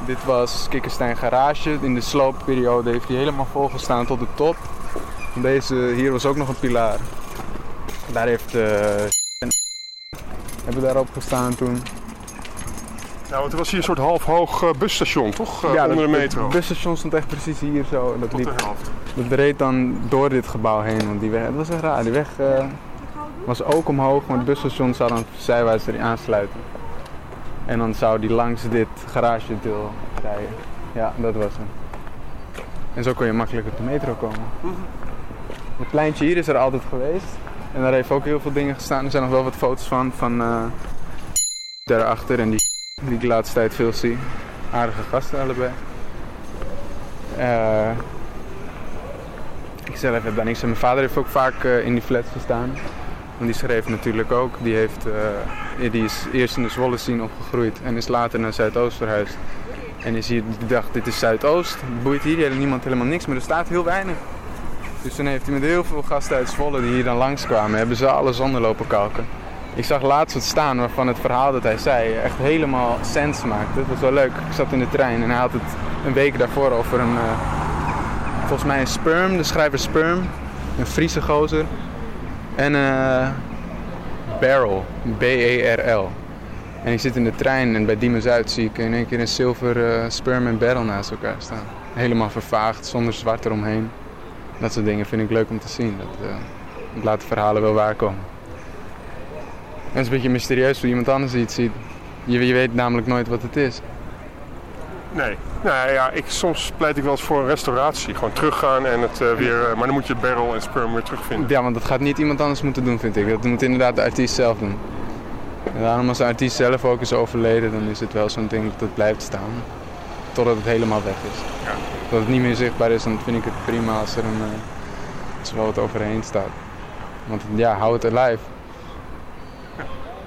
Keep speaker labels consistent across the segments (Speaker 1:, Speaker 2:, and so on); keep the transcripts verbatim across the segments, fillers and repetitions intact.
Speaker 1: Dit was Kikkerstein Garage. In de sloopperiode heeft hij helemaal volgestaan tot de top. Deze hier was ook nog een pilaar. Daar heeft... Uh, hebben we daarop gestaan toen.
Speaker 2: Ja, want er was hier een soort half hoog uh, busstation, toch? Uh,
Speaker 1: ja,
Speaker 2: onder
Speaker 1: dat,
Speaker 2: de metro.
Speaker 1: Het busstation stond echt precies hier zo. Dat
Speaker 2: tot
Speaker 1: liep,
Speaker 2: de helft.
Speaker 1: Dat reed dan door dit gebouw heen. Want die weg, dat was echt raar. Die weg uh, was ook omhoog, maar het busstation zou dan zijwaarts erin aansluiten. En dan zou die langs dit garagedeel rijden. Ja, dat was hem. En zo kon je makkelijk op de metro komen. Het pleintje hier is er altijd geweest. En daar heeft ook heel veel dingen gestaan. Er zijn nog wel wat foto's van, van uh, daarachter en die, die ik de laatste tijd veel zie. Aardige gasten allebei. Uh, ik zelf heb daar niks. En mijn vader heeft ook vaak uh, in die flats gestaan. Want die schreef natuurlijk ook. Die, heeft, uh, die is eerst in de Zwolle scene opgegroeid en is later naar Zuidoost verhuisd. En is hier, die dacht, dit is Zuidoost. Boeit hier, hier niemand helemaal niks, maar er staat heel weinig. Dus toen heeft hij met heel veel gasten uit Zwolle die hier dan langskwamen, hebben ze alle zanden lopen kalken. Ik zag laatst wat staan waarvan het verhaal dat hij zei echt helemaal sens maakte. Dat was wel leuk. Ik zat in de trein en hij had het een week daarvoor over een, uh, volgens mij een Sperm, de schrijver Sperm. Een Friese gozer. En uh, Barrel, B E R L. En ik zit in de trein en bij Diemen Zuid zie ik in één keer een zilver uh, Sperm en Barrel naast elkaar staan. Helemaal vervaagd, zonder zwart eromheen. Dat soort dingen vind ik leuk om te zien. Dat, uh, dat laat de verhalen wel waarkomen. En het is een beetje mysterieus hoe iemand anders iets ziet. Je, je weet namelijk nooit wat het is.
Speaker 2: Nee, nou ja, ik, soms pleit ik wel eens voor een restauratie. Gewoon teruggaan en het uh, weer... Uh, maar dan moet je barrel en sperm weer terugvinden.
Speaker 1: Ja, want dat gaat niet iemand anders moeten doen, vind ik. Dat moet inderdaad de artiest zelf doen. En daarom als de artiest zelf ook is overleden, dan is het wel zo'n ding dat het blijft staan. Totdat het helemaal weg is.
Speaker 2: Ja.
Speaker 1: Dat het niet meer zichtbaar is, dan vind ik het prima als er, een, uh, als er wel wat overheen staat. Want ja, hou het alive.
Speaker 2: Ja.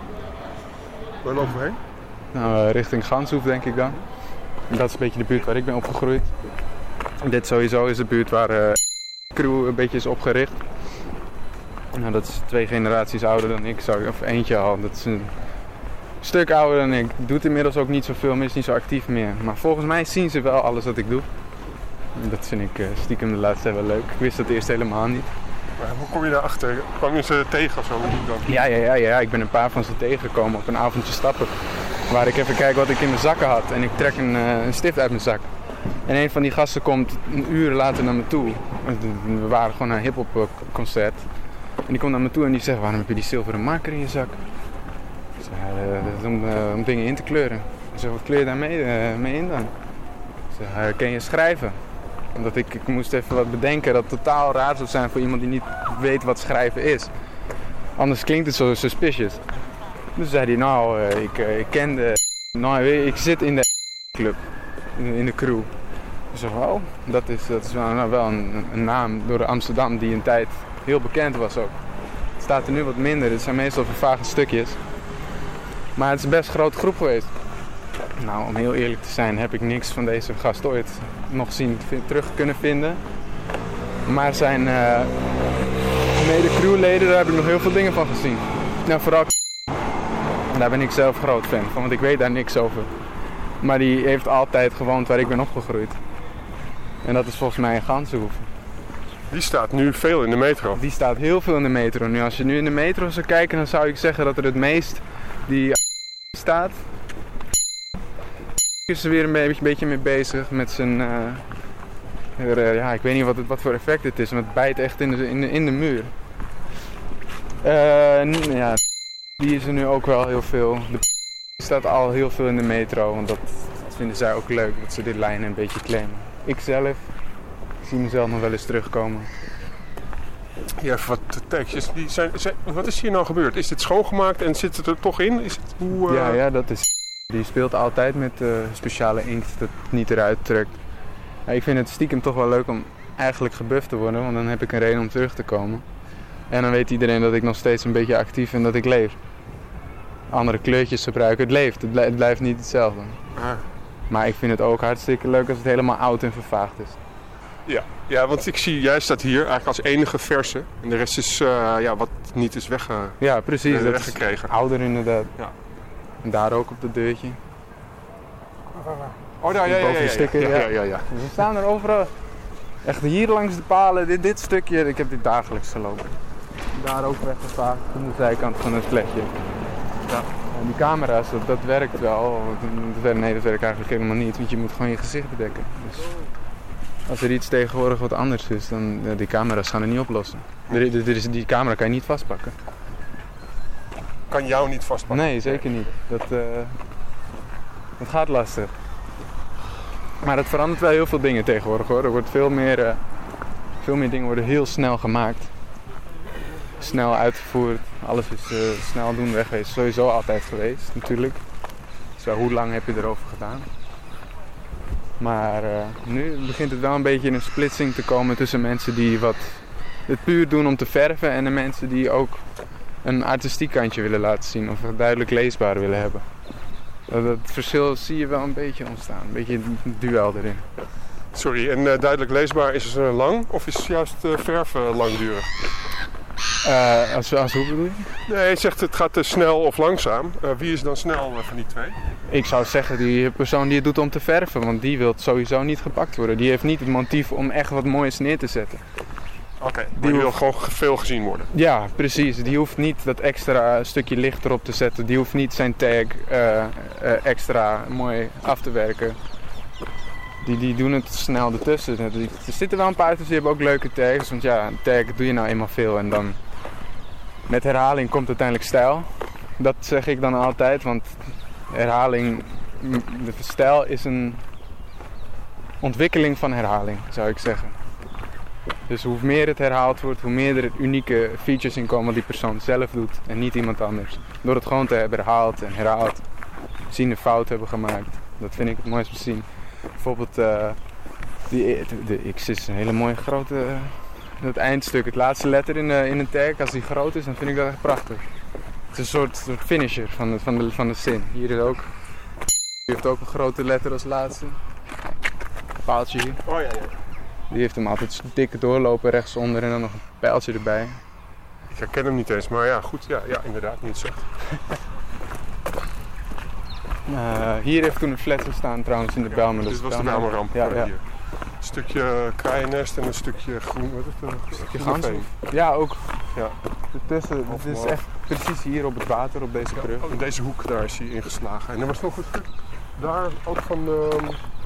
Speaker 2: Waar lopen we heen?
Speaker 1: Nou, uh, richting Ganshoef denk ik dan. Dat is een beetje de buurt waar ik ben opgegroeid. Dit sowieso is de buurt waar uh, de crew een beetje is opgericht. Nou, dat is twee generaties ouder dan ik, of eentje al. Dat is een stuk ouder dan ik. Doet inmiddels ook niet zoveel meer, is niet zo actief meer. Maar volgens mij zien ze wel alles wat ik doe. En dat vind ik uh, stiekem de laatste tijd wel leuk. Ik wist dat eerst helemaal niet.
Speaker 2: Maar hoe kom je daarachter? Kwam je ze tegen of zo?
Speaker 1: Ja, ja, ja, ja, ik ben een paar van ze tegengekomen op een avondje stappen. Waar ik even kijk wat ik in mijn zakken had. En ik trek een, uh, een stift uit mijn zak. En een van die gasten komt een uur later naar me toe. We waren gewoon naar een hiphop concert. En die komt naar me toe en die zegt, waarom heb je die zilveren marker in je zak? Ik zeg, uh, dat is om, uh, om dingen in te kleuren. Ik zeg, wat kleur je daar mee, uh, mee in dan? Ik zeg, uh, ken je schrijven? Omdat ik, ik moest even wat bedenken dat totaal raar zou zijn voor iemand die niet weet wat schrijven is. Anders klinkt het zo suspicious. Dus zei hij, nou, uh, ik, uh, ik ken de... Nou, ik zit in de club, in, in de crew. Ik zeg, oh, dat is, dat is wel, nou, wel een, een naam door Amsterdam die een tijd heel bekend was ook. Het staat er nu wat minder, het zijn meestal vervage stukjes. Maar het is een best grote groep geweest. Nou, om heel eerlijk te zijn heb ik niks van deze gast ooit nog zien terug kunnen vinden. Maar zijn uh, mede-crewleden, daar heb ik nog heel veel dingen van gezien. Nou, vooral... Daar ben ik zelf groot fan van, want ik weet daar niks over. Maar die heeft altijd gewoond waar ik ben opgegroeid. En dat is volgens mij in Ganshoef.
Speaker 2: Die staat nu veel in de metro.
Speaker 1: Die staat heel veel in de metro. Nu, als je nu in de metro zou kijken, dan zou ik zeggen dat er het meest die staat. Is er weer een beetje, beetje mee bezig met zijn... Uh, ja, ik weet niet wat, het, wat voor effect het is, maar het bijt echt in de, in de, in de muur. Uh, ja, die is er nu ook wel heel veel. De staat al heel veel in de metro, want dat, dat vinden zij ook leuk, dat ze dit lijnen een beetje claimen. Ik zelf, ik zie mezelf nog wel eens terugkomen.
Speaker 2: Ja, wat tekstjes. Die zijn, zijn, wat is hier nou gebeurd? Is dit schoongemaakt en zit het er toch in? Is het, hoe, uh...
Speaker 1: Ja, ja, dat is... Die speelt altijd met uh, speciale inkt dat het niet eruit trekt. Ja, ik vind het stiekem toch wel leuk om eigenlijk gebufft te worden, want dan heb ik een reden om terug te komen. En dan weet iedereen dat ik nog steeds een beetje actief ben en dat ik leef. Andere kleurtjes gebruiken, het leeft, het, blijft, het blijft niet hetzelfde.
Speaker 2: Ah.
Speaker 1: Maar ik vind het ook hartstikke leuk als het helemaal oud en vervaagd is.
Speaker 2: Ja, ja, want ik zie, jij staat hier eigenlijk als enige verse. En de rest is uh, ja, wat niet is wegge,
Speaker 1: ja, precies,
Speaker 2: uh,
Speaker 1: dat
Speaker 2: weggekregen.
Speaker 1: Is ouder inderdaad.
Speaker 2: Ja.
Speaker 1: En daar ook op het deurtje.
Speaker 2: Oh, daar, ja, ja, ja, ja,
Speaker 1: stukken,
Speaker 2: ja,
Speaker 1: ja.
Speaker 2: ja, ja, ja.
Speaker 1: Dus we staan er overal. Echt hier langs de palen, dit, dit stukje, ik heb dit dagelijks gelopen. Daar ook weggevaagd, aan de zijkant van het vlekje. Ja. En die camera's, dat, dat werkt wel. Nee, dat werkt eigenlijk helemaal niet, want je moet gewoon je gezicht bedekken. Dus als er iets tegenwoordig wat anders is, dan ja, die camera's gaan er niet oplossen. Er, er is, die camera kan je niet vastpakken.
Speaker 2: Kan jou niet vastpakken?
Speaker 1: Nee, zeker niet. Dat, uh, dat gaat lastig. Maar het verandert wel heel veel dingen tegenwoordig hoor. Er wordt veel meer, uh, veel meer dingen worden heel snel gemaakt. Snel uitgevoerd. Alles is uh, snel doen weg geweest. Sowieso altijd geweest natuurlijk. Dus hoe lang heb je erover gedaan? Maar uh, nu begint het wel een beetje in een splitsing te komen tussen mensen die wat het puur doen om te verven en de mensen die ook een artistiek kantje willen laten zien of het duidelijk leesbaar willen hebben. Dat, dat verschil zie je wel een beetje ontstaan, een beetje een duel erin.
Speaker 2: Sorry, en uh, duidelijk leesbaar is het uh, lang of is juist uh, verven langdurig?
Speaker 1: Uh, als, als hoe bedoel je?
Speaker 2: Nee, je zegt het gaat te snel of langzaam. Uh, wie is dan snel uh, van die twee?
Speaker 1: Ik zou zeggen die persoon die het doet om te verven, want die wil sowieso niet gepakt worden. Die heeft niet het motief om echt wat moois neer te zetten.
Speaker 2: Oké, okay, die wil hoeft... gewoon veel gezien worden.
Speaker 1: Ja, precies. Die hoeft niet dat extra stukje licht erop te zetten. Die hoeft niet zijn tag uh, uh, extra mooi af te werken. Die, die doen het snel ertussen. Er zitten wel een paar tussen die hebben ook leuke tags. Want ja, een tag doe je nou eenmaal veel en dan met herhaling komt uiteindelijk stijl. Dat zeg ik dan altijd, want herhaling, de stijl is een ontwikkeling van herhaling, zou ik zeggen. Dus hoe meer het herhaald wordt, hoe meer er unieke features in komen wat die persoon zelf doet en niet iemand anders. Door het gewoon te hebben herhaald en herhaald, zien een fout hebben gemaakt. Dat vind ik het mooiste te zien. Bijvoorbeeld, uh, die, de, de X is een hele mooie grote, uh, het eindstuk, het laatste letter in, uh, in een tag. Als die groot is, dan vind ik dat echt prachtig. Het is een soort, soort finisher van de, van, de, van de zin. Hier is ook, die heeft ook een grote letter als laatste. Een paaltje hier.
Speaker 2: Oh ja, ja.
Speaker 1: Die heeft hem altijd dikke doorlopen rechtsonder en dan nog een pijltje erbij.
Speaker 2: Ik herken hem niet eens, maar ja, goed, ja, ja inderdaad, niet zegt.
Speaker 1: Uh, hier heeft toen een flat gestaan trouwens in de Bijlmer.
Speaker 2: Ja, dit was de Bijlmerramp
Speaker 1: ja, ja.
Speaker 2: hier. Een stukje kraaiennest en een stukje groen, wat is het? Een
Speaker 1: stukje ganshoef. Ja, ook.
Speaker 2: Ja.
Speaker 1: Ertussen, het is echt precies hier op het water, op deze brug.
Speaker 2: Ja, in deze hoek, daar is hij ingeslagen. En er was nog een stuk daar ook van de...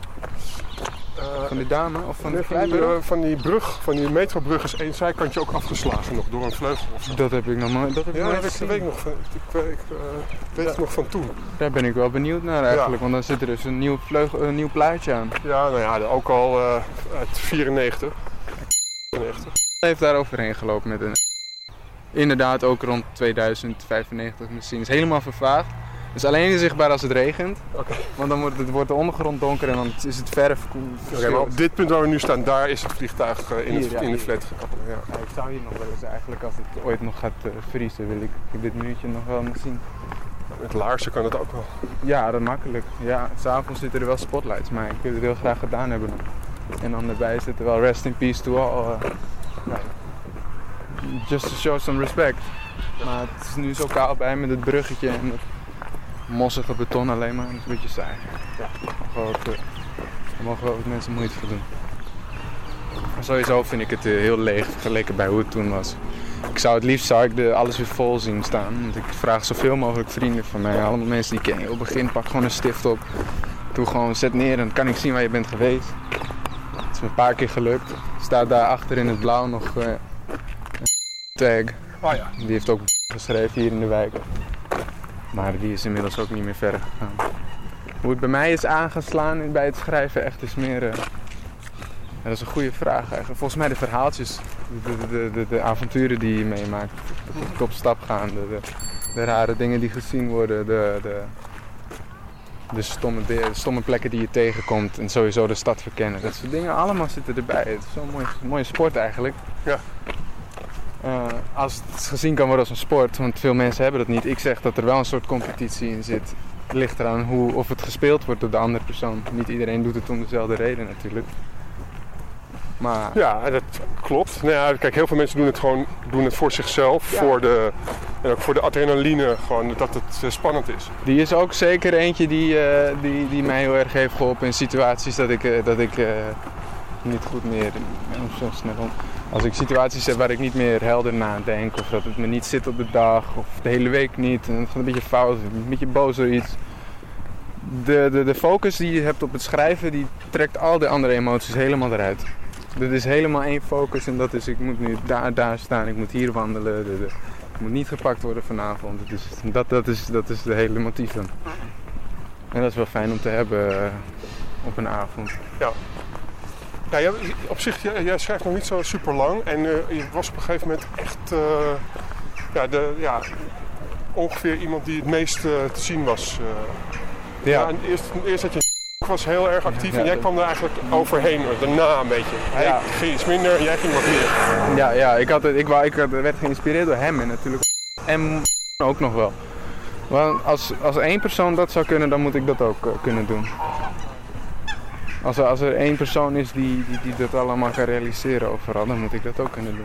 Speaker 1: Uh, van die dame of van
Speaker 2: nee,
Speaker 1: de
Speaker 2: van, die, uh, van die brug, van die metrobrug is één zijkantje ook afgeslagen nog door een vleugel of zo.
Speaker 1: Dat heb ik nog nooit. Dat heb ik
Speaker 2: ja,
Speaker 1: nooit
Speaker 2: dat weet ik nog van. Ik, ik, ik uh, weet het ja. nog van toen.
Speaker 1: Daar ben ik wel benieuwd naar eigenlijk, ja. Want dan zit er dus een nieuw, vleugel, een nieuw plaatje aan.
Speaker 2: Ja, nou ja, ook al uh, uit vierennegentig. vierennegentig.
Speaker 1: Hij heeft daar overheen gelopen met een. Inderdaad ook rond tweeduizend vijfennegentig misschien. Het is helemaal vervaagd. Het is alleen zichtbaar als het regent,
Speaker 2: okay.
Speaker 1: Want dan wordt, het, wordt de ondergrond donker en dan is het verf.
Speaker 2: Okay, maar op dit punt waar we nu staan, daar is het vliegtuig uh, in,
Speaker 1: hier,
Speaker 2: het,
Speaker 1: ja,
Speaker 2: in de
Speaker 1: hier.
Speaker 2: flat gekomen. Ja.
Speaker 1: Ja, ik zou hier nog wel eens eigenlijk, als het ooit nog gaat uh, vriezen, wil ik dit muurtje nog wel nog zien.
Speaker 2: Met laarzen kan het ook wel.
Speaker 1: Ja, dat makkelijk. Ja, s'avonds zitten er wel spotlights, maar ik wil het heel graag gedaan hebben nog. En dan erbij zit er wel rest in peace to all. Uh, ja. Just to show some respect. Maar het is nu zo kaal bij met het bruggetje en het mossige beton alleen maar. Dat is een beetje saai. Ja, gewoon, uh, daar mogen wel wat mensen moeite voor doen. Maar sowieso vind ik het uh, heel leeg vergeleken bij hoe het toen was. Ik zou het liefst zou ik de alles weer vol zien staan. Want ik vraag zoveel mogelijk vrienden van mij. Allemaal mensen die ik ken. Op het begin pak gewoon een stift op. Doe gewoon, zet neer en dan kan ik zien waar je bent geweest. Het is me een paar keer gelukt. Er staat daar achter in het blauw nog uh, een tag.
Speaker 2: Oh ja.
Speaker 1: Die heeft ook geschreven hier in de wijk. Maar die is inmiddels ook niet meer verder gegaan. Hoe het bij mij is aangeslaan bij het schrijven echt is meer... Uh, ja, dat is een goede vraag eigenlijk. Volgens mij de verhaaltjes, de, de, de, de, de avonturen die je meemaakt. Het op stap gaan, de, de, de rare dingen die gezien worden, de, de, de, stomme, de stomme plekken die je tegenkomt en sowieso de stad verkennen. Dat soort dingen allemaal zitten erbij. Het is zo'n mooie, mooie sport eigenlijk.
Speaker 2: Ja.
Speaker 1: Uh, als het gezien kan worden als een sport, want veel mensen hebben dat niet. Ik zeg dat er wel een soort competitie in zit. Het ligt eraan hoe, of het gespeeld wordt door de andere persoon. Niet iedereen doet het om dezelfde reden natuurlijk. Maar...
Speaker 2: Ja, dat klopt. Nou ja, kijk, heel veel mensen doen het gewoon doen het voor zichzelf, ja. voor, de, En ook voor de adrenaline, gewoon dat het uh, spannend is.
Speaker 1: Die is ook zeker eentje die, uh, die, die mij heel erg heeft geholpen in situaties dat ik, uh, dat ik uh, niet goed meer... Of zo snel om. Als ik situaties heb waar ik niet meer helder nadenk, of dat het me niet zit op de dag, of de hele week niet, en het gaat een beetje fout, een beetje boos door iets. De, de, de focus die je hebt op het schrijven, die trekt al die andere emoties helemaal eruit. Er is helemaal één focus en dat is, ik moet nu daar, daar staan, ik moet hier wandelen, de, de, ik moet niet gepakt worden vanavond. Het is, dat, dat, is, dat is de hele motief dan. En dat is wel fijn om te hebben uh, op een avond.
Speaker 2: Ja. Ja, jij, op zich, jij, jij schrijft nog niet zo super lang en uh, je was op een gegeven moment echt uh, ja, de, ja, ongeveer iemand die het meest uh, te zien was. Uh, ja. Ja, eerst, eerst dat je was heel erg actief, ja, en jij kwam er eigenlijk overheen, daarna een beetje. Hij ja. ging iets minder en jij ging wat meer.
Speaker 1: Ja, ja ik, had het, ik, wou, ik had, werd geïnspireerd door hem en natuurlijk. En ook nog wel. Want als, als één persoon dat zou kunnen, dan moet ik dat ook uh, kunnen doen. Als er, als er één persoon is die, die, die dat allemaal kan realiseren overal, dan moet ik dat ook kunnen doen.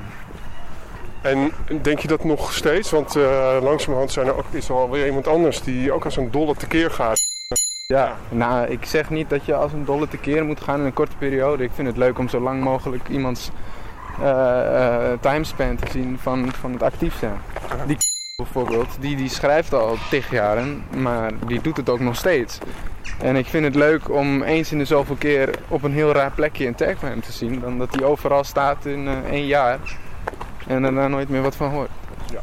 Speaker 2: En denk je dat nog steeds? Want uh, langzamerhand zijn er ook, is er alweer iemand anders die ook als een dolle tekeer gaat.
Speaker 1: Ja, nou, ik zeg niet dat je als een dolle tekeer moet gaan in een korte periode. Ik vind het leuk om zo lang mogelijk iemands uh, uh, timespan te zien van, van het actief zijn. Die bijvoorbeeld, die, die schrijft al tig jaren, maar die doet het ook nog steeds. En ik vind het leuk om eens in de zoveel keer op een heel raar plekje een tag van hem te zien, dan dat hij overal staat in uh, één jaar en er daar nooit meer wat van hoort.
Speaker 2: Ja.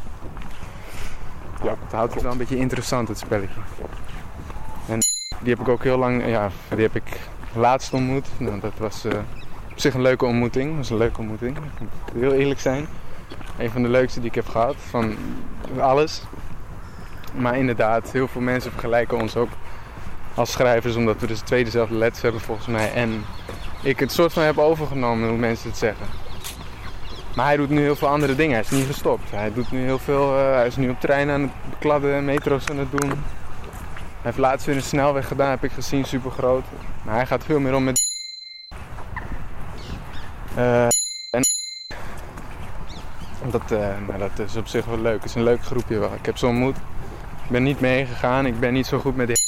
Speaker 1: Ja, het houdt het wel een beetje interessant, het spelletje. En die heb ik ook heel lang, ja, die heb ik laatst ontmoet. Nou, dat was uh, op zich een leuke ontmoeting. Dat was een leuke ontmoeting. Ik moet heel eerlijk zijn. Een van de leukste die ik heb gehad, van alles. Maar inderdaad, heel veel mensen vergelijken ons ook als schrijvers, omdat we dus twee dezelfde letters hebben volgens mij. En ik het soort van heb overgenomen hoe mensen het zeggen. Maar hij doet nu heel veel andere dingen. Hij is niet gestopt. Hij doet nu heel veel. Uh, hij is nu op treinen aan het bekladden, metro's aan het doen. Hij heeft laatst weer een snelweg gedaan, heb ik gezien, super groot. Maar hij gaat veel meer om met. Uh, en dat, uh, nou, dat is op zich wel leuk. Het is een leuk groepje wel. Ik heb ze ontmoet. Ik ben niet meegegaan. Ik ben niet zo goed met de.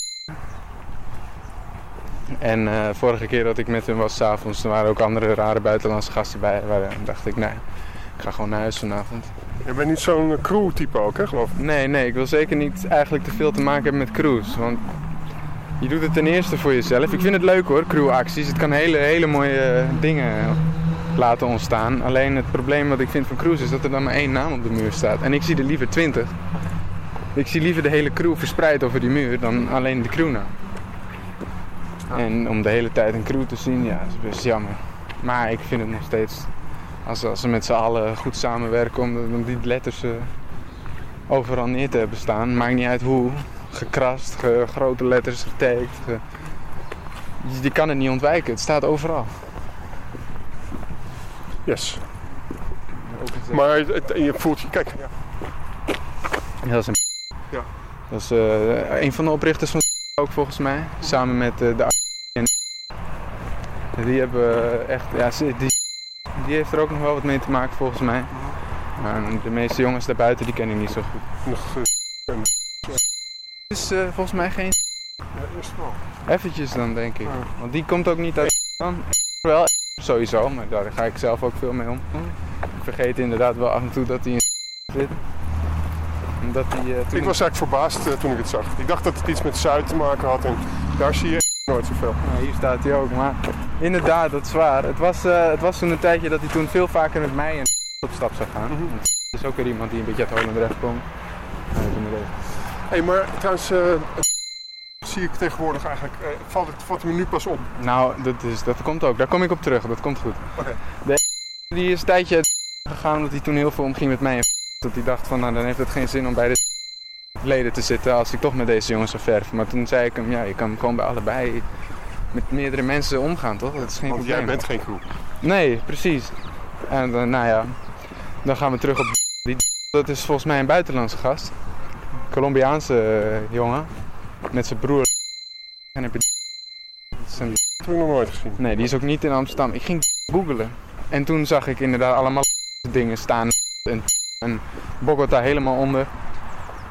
Speaker 1: En uh, vorige keer dat ik met hem was, 's avonds, er waren ook andere rare buitenlandse gasten bij. Waar, uh, dacht ik, nee, ik ga gewoon naar huis vanavond.
Speaker 2: Je bent niet zo'n crew-type ook, hè, geloof ik?
Speaker 1: Nee, nee, ik wil zeker niet eigenlijk te veel te maken hebben met crews. Want je doet het ten eerste voor jezelf. Ik vind het leuk hoor, crewacties. Het kan hele, hele mooie uh, dingen laten ontstaan. Alleen het probleem wat ik vind van crews is dat er dan maar één naam op de muur staat. En ik zie er liever twintig. Ik zie liever de hele crew verspreid over die muur dan alleen de crewnaam. En om de hele tijd een crew te zien, ja, dat is best jammer. Maar ik vind het nog steeds, als, als ze met z'n allen goed samenwerken om, om die letters uh, overal neer te hebben staan. Maakt niet uit hoe, gekrast, ge, grote letters, getekend. Ge, die, die kan het niet ontwijken, het staat overal.
Speaker 2: Yes. Maar het, je voelt je, kijk. Ja.
Speaker 1: Ja, dat is een...
Speaker 2: Ja.
Speaker 1: Dat is uh, een van de oprichters van ook volgens mij, samen met uh, de die hebben echt, ja, die, die heeft er ook nog wel wat mee te maken volgens mij. Maar de meeste jongens daarbuiten die ken ik niet zo goed.
Speaker 2: Nog uh,
Speaker 1: het is uh, volgens mij geen.
Speaker 2: Ja, eerst wel.
Speaker 1: Eventjes dan denk ik, want die komt ook niet uit dan. Wel sowieso, maar daar ga ik zelf ook veel mee om. Ik vergeet inderdaad wel af en toe dat hij in zit. Omdat die, uh,
Speaker 2: ik was eigenlijk verbaasd uh, toen ik het zag. Ik dacht dat het iets met Zuid te maken had en daar zie je nooit zoveel.
Speaker 1: Nou, hier staat hij ook, maar inderdaad, dat is waar. Het was, uh, het was toen een tijdje dat hij toen veel vaker met mij en op stap zou gaan. Mm-hmm. Dat is ook weer iemand die een beetje uit Holendrecht komt. Hé,
Speaker 2: hey, maar trouwens, uh, zie ik tegenwoordig eigenlijk, uh, valt, het, valt het me nu pas op?
Speaker 1: Nou, dat, is, dat komt ook. Daar kom ik op terug. Dat komt goed.
Speaker 2: Okay.
Speaker 1: De die is een tijdje gegaan omdat hij toen heel veel omging met mij. Dat hij dacht van, nou dan heeft het geen zin om bij de leden te zitten als ik toch met deze jongens zou verven. Maar toen zei ik hem, ja, je kan gewoon bij allebei met meerdere mensen omgaan, toch? Dat is geen
Speaker 2: Want
Speaker 1: probleem.
Speaker 2: Jij bent geen crew.
Speaker 1: Nee, precies. En dan, nou ja, dan gaan we terug op die. Dat is volgens mij een buitenlandse gast. Colombiaanse uh, jongen. Met zijn broer. En heb je... Dat is een...
Speaker 2: Dat heb ik nog nooit gezien.
Speaker 1: Nee, die is ook niet in Amsterdam. Ik ging googlen. En toen zag ik inderdaad allemaal dingen staan. En, en Bogota helemaal onder.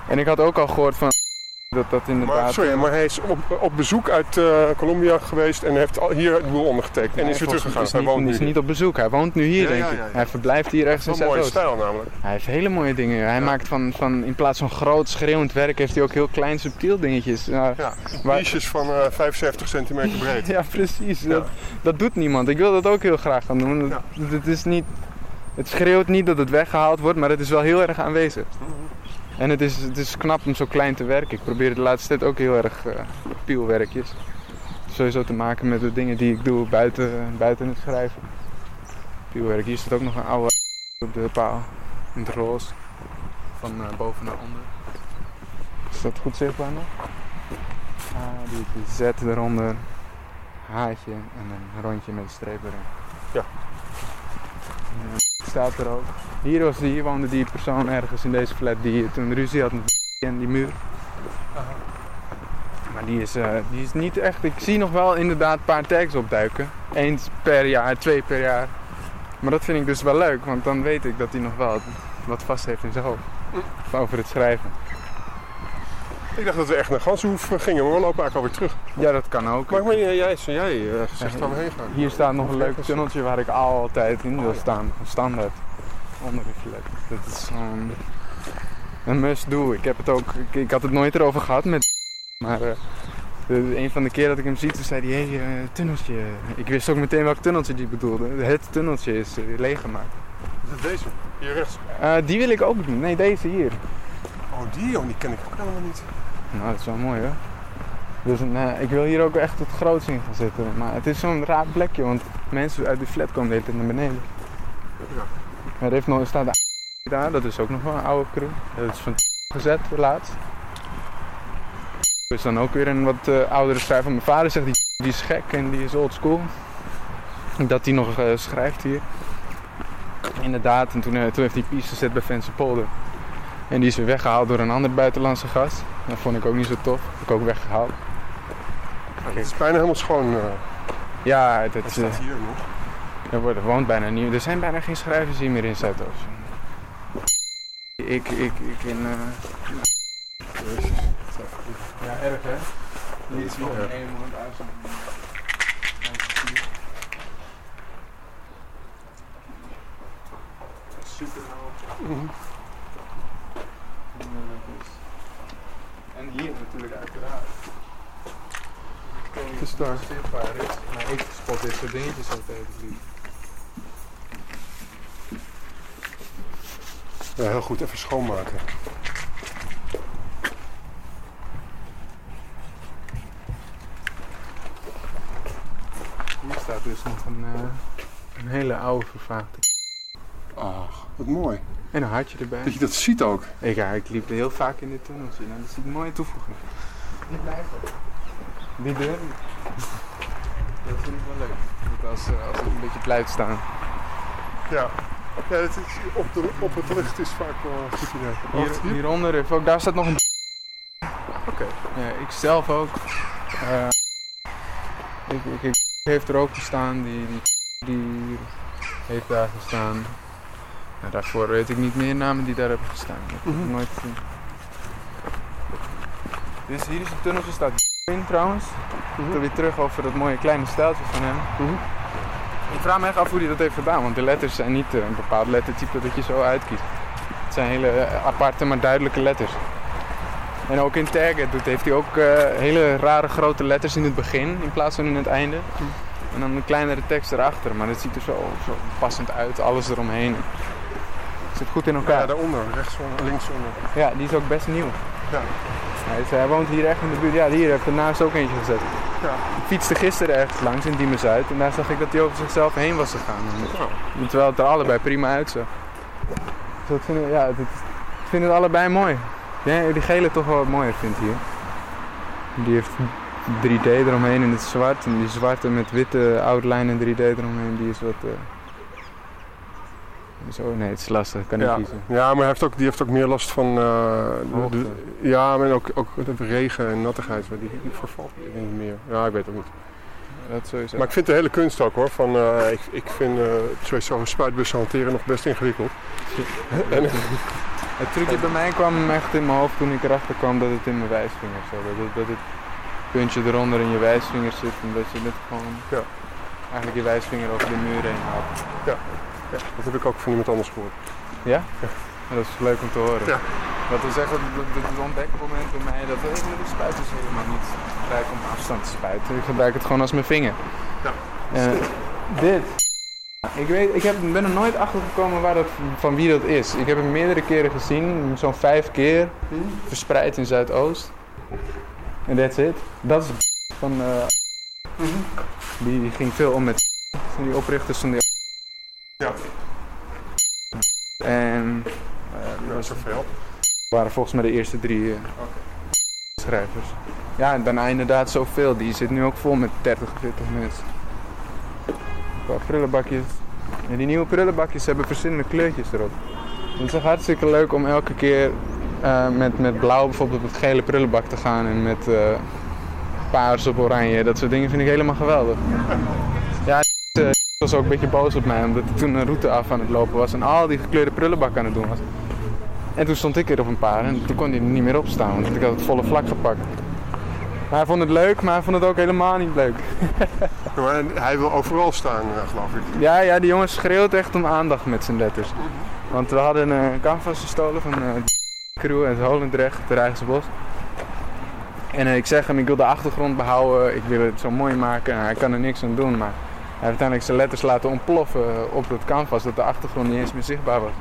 Speaker 1: En ik had ook al gehoord van dat dat inderdaad...
Speaker 2: Maar, sorry, maar hij is op, op bezoek uit uh, Colombia geweest en heeft al hier het boel ondergetekend. En
Speaker 1: nee,
Speaker 2: is weer teruggegaan.
Speaker 1: Is
Speaker 2: hij
Speaker 1: niet,
Speaker 2: woont
Speaker 1: is
Speaker 2: nu
Speaker 1: niet op bezoek, hij woont nu hier
Speaker 2: ja,
Speaker 1: denk
Speaker 2: ja,
Speaker 1: ik.
Speaker 2: ja, ja.
Speaker 1: Hij verblijft hier echt
Speaker 2: in
Speaker 1: zijn
Speaker 2: mooie
Speaker 1: dood.
Speaker 2: stijl namelijk.
Speaker 1: Hij heeft hele mooie dingen. Hij ja. maakt van, van, in plaats van groot schreeuwend werk, heeft hij ook heel klein subtiel dingetjes. Uh,
Speaker 2: ja, niches van uh, vijfenzeventig centimeter breed.
Speaker 1: Ja, precies.
Speaker 2: Ja.
Speaker 1: Dat, dat doet niemand. Ik wil dat ook heel graag gaan doen.
Speaker 2: Ja.
Speaker 1: Het, het, is niet, het schreeuwt niet dat het weggehaald wordt, maar het is wel heel erg aanwezig.
Speaker 2: Mm-hmm.
Speaker 1: En het is, het is knap om zo klein te werken. Ik probeer de laatste tijd ook heel erg uh, pielwerkjes. Sowieso te maken met de dingen die ik doe buiten, buiten het schrijven. Pielwerk. Hier staat ook nog een oude op de paal. In het roze. Van uh, boven naar onder. Is dat goed zichtbaar nog? Ah, die, die Z eronder. Haatje en een rondje met een streep erin.
Speaker 2: Ja.
Speaker 1: En, uh, staat er ook. Hier, was die, hier woonde die persoon ergens in deze flat die toen ruzie had met en die muur. Aha. Maar die is, uh, die is niet echt... Ik zie nog wel inderdaad een paar tags opduiken. Eens per jaar, twee per jaar. Maar dat vind ik dus wel leuk, want dan weet ik dat hij nog wel wat vast heeft in zijn hoofd. Over het schrijven.
Speaker 2: Ik dacht dat we echt naar Gansenhoef gingen, maar we lopen eigenlijk alweer terug.
Speaker 1: Ja, dat kan ook.
Speaker 2: Maar, maar jij, jij, jij uh, zegt waar we heen gaan.
Speaker 1: Hier staat nog een leuk tunneltje waar ik altijd in wil staan. Standaard. Onder de flat. Dat is zo'n... een must do. Ik heb het ook... Ik, ik had het nooit erover gehad met... Maar uh, de, een van de keer dat ik hem zie, toen zei hij... Hé, hey, uh, tunneltje. Ik wist ook meteen welk tunneltje die bedoelde. Het tunneltje is uh, leeggemaakt.
Speaker 2: Is dat deze? Hier rechts?
Speaker 1: Uh, die wil ik ook doen. Nee, deze hier.
Speaker 2: Oh, die? Oh, die ken ik ook helemaal niet.
Speaker 1: Nou, dat is wel mooi hoor. Dus uh, ik wil hier ook echt het groots in gaan zitten. Maar het is zo'n raar plekje, want mensen uit die flat komen de hele tijd naar beneden.
Speaker 2: Ja.
Speaker 1: Er, heeft nog, er staat de daar, dat is ook nog wel een oude crew. Dat is van gezet laatst. Er is dan ook weer een wat uh, oudere schrijver. Mijn vader zegt die, die is gek en die is old school. Dat hij nog uh, schrijft hier. Inderdaad, en toen, uh, toen heeft hij piece gezet bij Vensterpolder. En die is weer weggehaald door een ander buitenlandse gast. Dat vond ik ook niet zo tof. Dat heb ik ook weggehaald.
Speaker 2: Het is bijna helemaal schoon. Uh,
Speaker 1: ja, dat
Speaker 2: het staat hier nog.
Speaker 1: Er, wordt, er woont bijna niet. Er zijn bijna geen schrijvers hier meer in Zuidoost. Ik, ik, ik in... Uh... Ja, erg hè? Hier is nog een helemaal uit. Super hoog.
Speaker 2: Mm-hmm.
Speaker 1: En hier natuurlijk uiteraard.
Speaker 2: Het is daar.
Speaker 1: Zichtbaar is. Maar ik spot dit soort dingetjes altijd lief.
Speaker 2: Ja, heel goed. Even schoonmaken.
Speaker 1: Hier staat dus nog een, uh, een hele oude vervaagde.
Speaker 2: Ach, wat mooi.
Speaker 1: En een hartje erbij.
Speaker 2: Dat je dat ziet ook.
Speaker 1: Ik, ja, ik liep heel vaak in dit tunneltje. Nou, dat is een mooie toevoeging. Die blijft ook. Die deur. Dat vind ik wel leuk. Dat als, als het een beetje blijft staan.
Speaker 2: Ja. Ja, het is, op, de, op het licht is vaak wel een goed idee.
Speaker 1: Hier, hier? Hieronder, heeft ook, daar staat nog een...
Speaker 2: Oké. Okay.
Speaker 1: Ja, ik zelf ook. Uh, ik, ik, ik heeft er ook gestaan. Die, die, die heeft daar gestaan. Nou, daarvoor weet ik niet meer namen die daar hebben gestaan. Dat heb ik mm-hmm. nooit gezien. Dus hier is een tunneltje, staat in trouwens. Mm-hmm. Dan weer terug over dat mooie kleine stijltje van hem. Mm-hmm. Ik vraag me echt af hoe hij dat heeft gedaan, want de letters zijn niet uh, een bepaald lettertype dat je zo uitkiest. Het zijn hele uh, aparte maar duidelijke letters. En ook in Tagget doet, heeft hij ook uh, hele rare grote letters in het begin in plaats van in het einde. Mm-hmm. En dan een kleinere tekst erachter, maar het ziet er zo, zo passend uit, alles eromheen. Het zit goed in elkaar.
Speaker 2: Ja, daaronder, rechtsonder, linksonder.
Speaker 1: Ja, die is ook best nieuw.
Speaker 2: Ja.
Speaker 1: Hij, is, hij woont hier echt in de buurt. Ja, hier heeft er naast ook eentje gezet.
Speaker 2: Ja.
Speaker 1: Ik fietste gisteren ergens langs in Diemen-Zuid en daar zag ik dat hij over zichzelf heen was gegaan. Ja. Terwijl het er allebei prima uitzag. Dus dat vind ik, ja, dat, ik vind het allebei mooi. Ja, die gele toch wel wat mooier vindt hier. Die heeft drie D eromheen in het zwart. En die zwarte met witte outline en drie D eromheen, die is wat... Uh... Zo, nee, het is lastig, ik kan niet
Speaker 2: ja.
Speaker 1: kiezen.
Speaker 2: Ja, maar hij heeft ook, die heeft ook meer last van... Uh, de, de, ja, maar ook, ook de regen en nattigheid, maar die, die vervalt niet meer. Ja, ik weet het ook niet.
Speaker 1: Dat sowieso.
Speaker 2: Maar ik vind de hele kunst ook hoor. Van, uh, ik, ik vind uh, sowieso een spuitbus hanteren nog best ingewikkeld.
Speaker 1: en, Het trucje bij mij kwam echt in mijn hoofd toen ik erachter kwam dat het in mijn wijsvinger zat. Dat het, dat het puntje eronder in je wijsvinger zit en dat je het gewoon
Speaker 2: Ja.
Speaker 1: eigenlijk je wijsvinger over de muur heen haalt.
Speaker 2: Ja. Ja, dat heb ik ook van iemand anders gehoord.
Speaker 1: Ja?
Speaker 2: Ja.
Speaker 1: Ja, dat is leuk om te horen.
Speaker 2: Ja.
Speaker 1: Dat is echt het, het, het ontdekmoment bij mij dat ik met de spuit is helemaal niet gebruik om afstand te spuiten. Ik gebruik het gewoon als mijn vinger.
Speaker 2: Ja.
Speaker 1: Uh, dit. Ik, weet, ik heb, ben er nooit achter gekomen waar dat, van wie dat is. Ik heb hem meerdere keren gezien, zo'n vijf keer, hmm. verspreid in Zuidoost. En that's it. Dat is van. Uh, mm-hmm. die, die ging veel om met van die oprichters van die.
Speaker 2: Ja.
Speaker 1: En.
Speaker 2: Uh, ja, zoveel.
Speaker 1: waren volgens mij de eerste drie uh, okay. schrijvers. Ja, en daarna inderdaad zoveel. Die zit nu ook vol met dertig, veertig mensen. Een paar prullenbakjes. En die nieuwe prullenbakjes hebben verschillende kleurtjes erop. Het is echt hartstikke leuk om elke keer uh, met, met blauw bijvoorbeeld op het gele prullenbak te gaan. En met uh, paars op oranje. Dat soort dingen vind ik helemaal geweldig. Ja, uh, was ook een beetje boos op mij. Omdat ik toen een route af aan het lopen was. En al die gekleurde prullenbakken aan het doen was. En toen stond ik er op een paar en toen kon hij er niet meer op staan, want ik had het volle vlak gepakt. Maar hij vond het leuk, maar hij vond het ook helemaal niet leuk.
Speaker 2: Maar hij wil overal staan, geloof ik.
Speaker 1: Ja, ja, die jongen schreeuwt echt om aandacht met zijn letters. Want we hadden een canvas gestolen van uh, de crew uit Holendrecht, de Rijksbos. En uh, ik zeg hem, ik wil de achtergrond behouden, ik wil het zo mooi maken. En hij kan er niks aan doen, maar hij heeft uiteindelijk zijn letters laten ontploffen op dat canvas, dat de achtergrond niet eens meer zichtbaar was.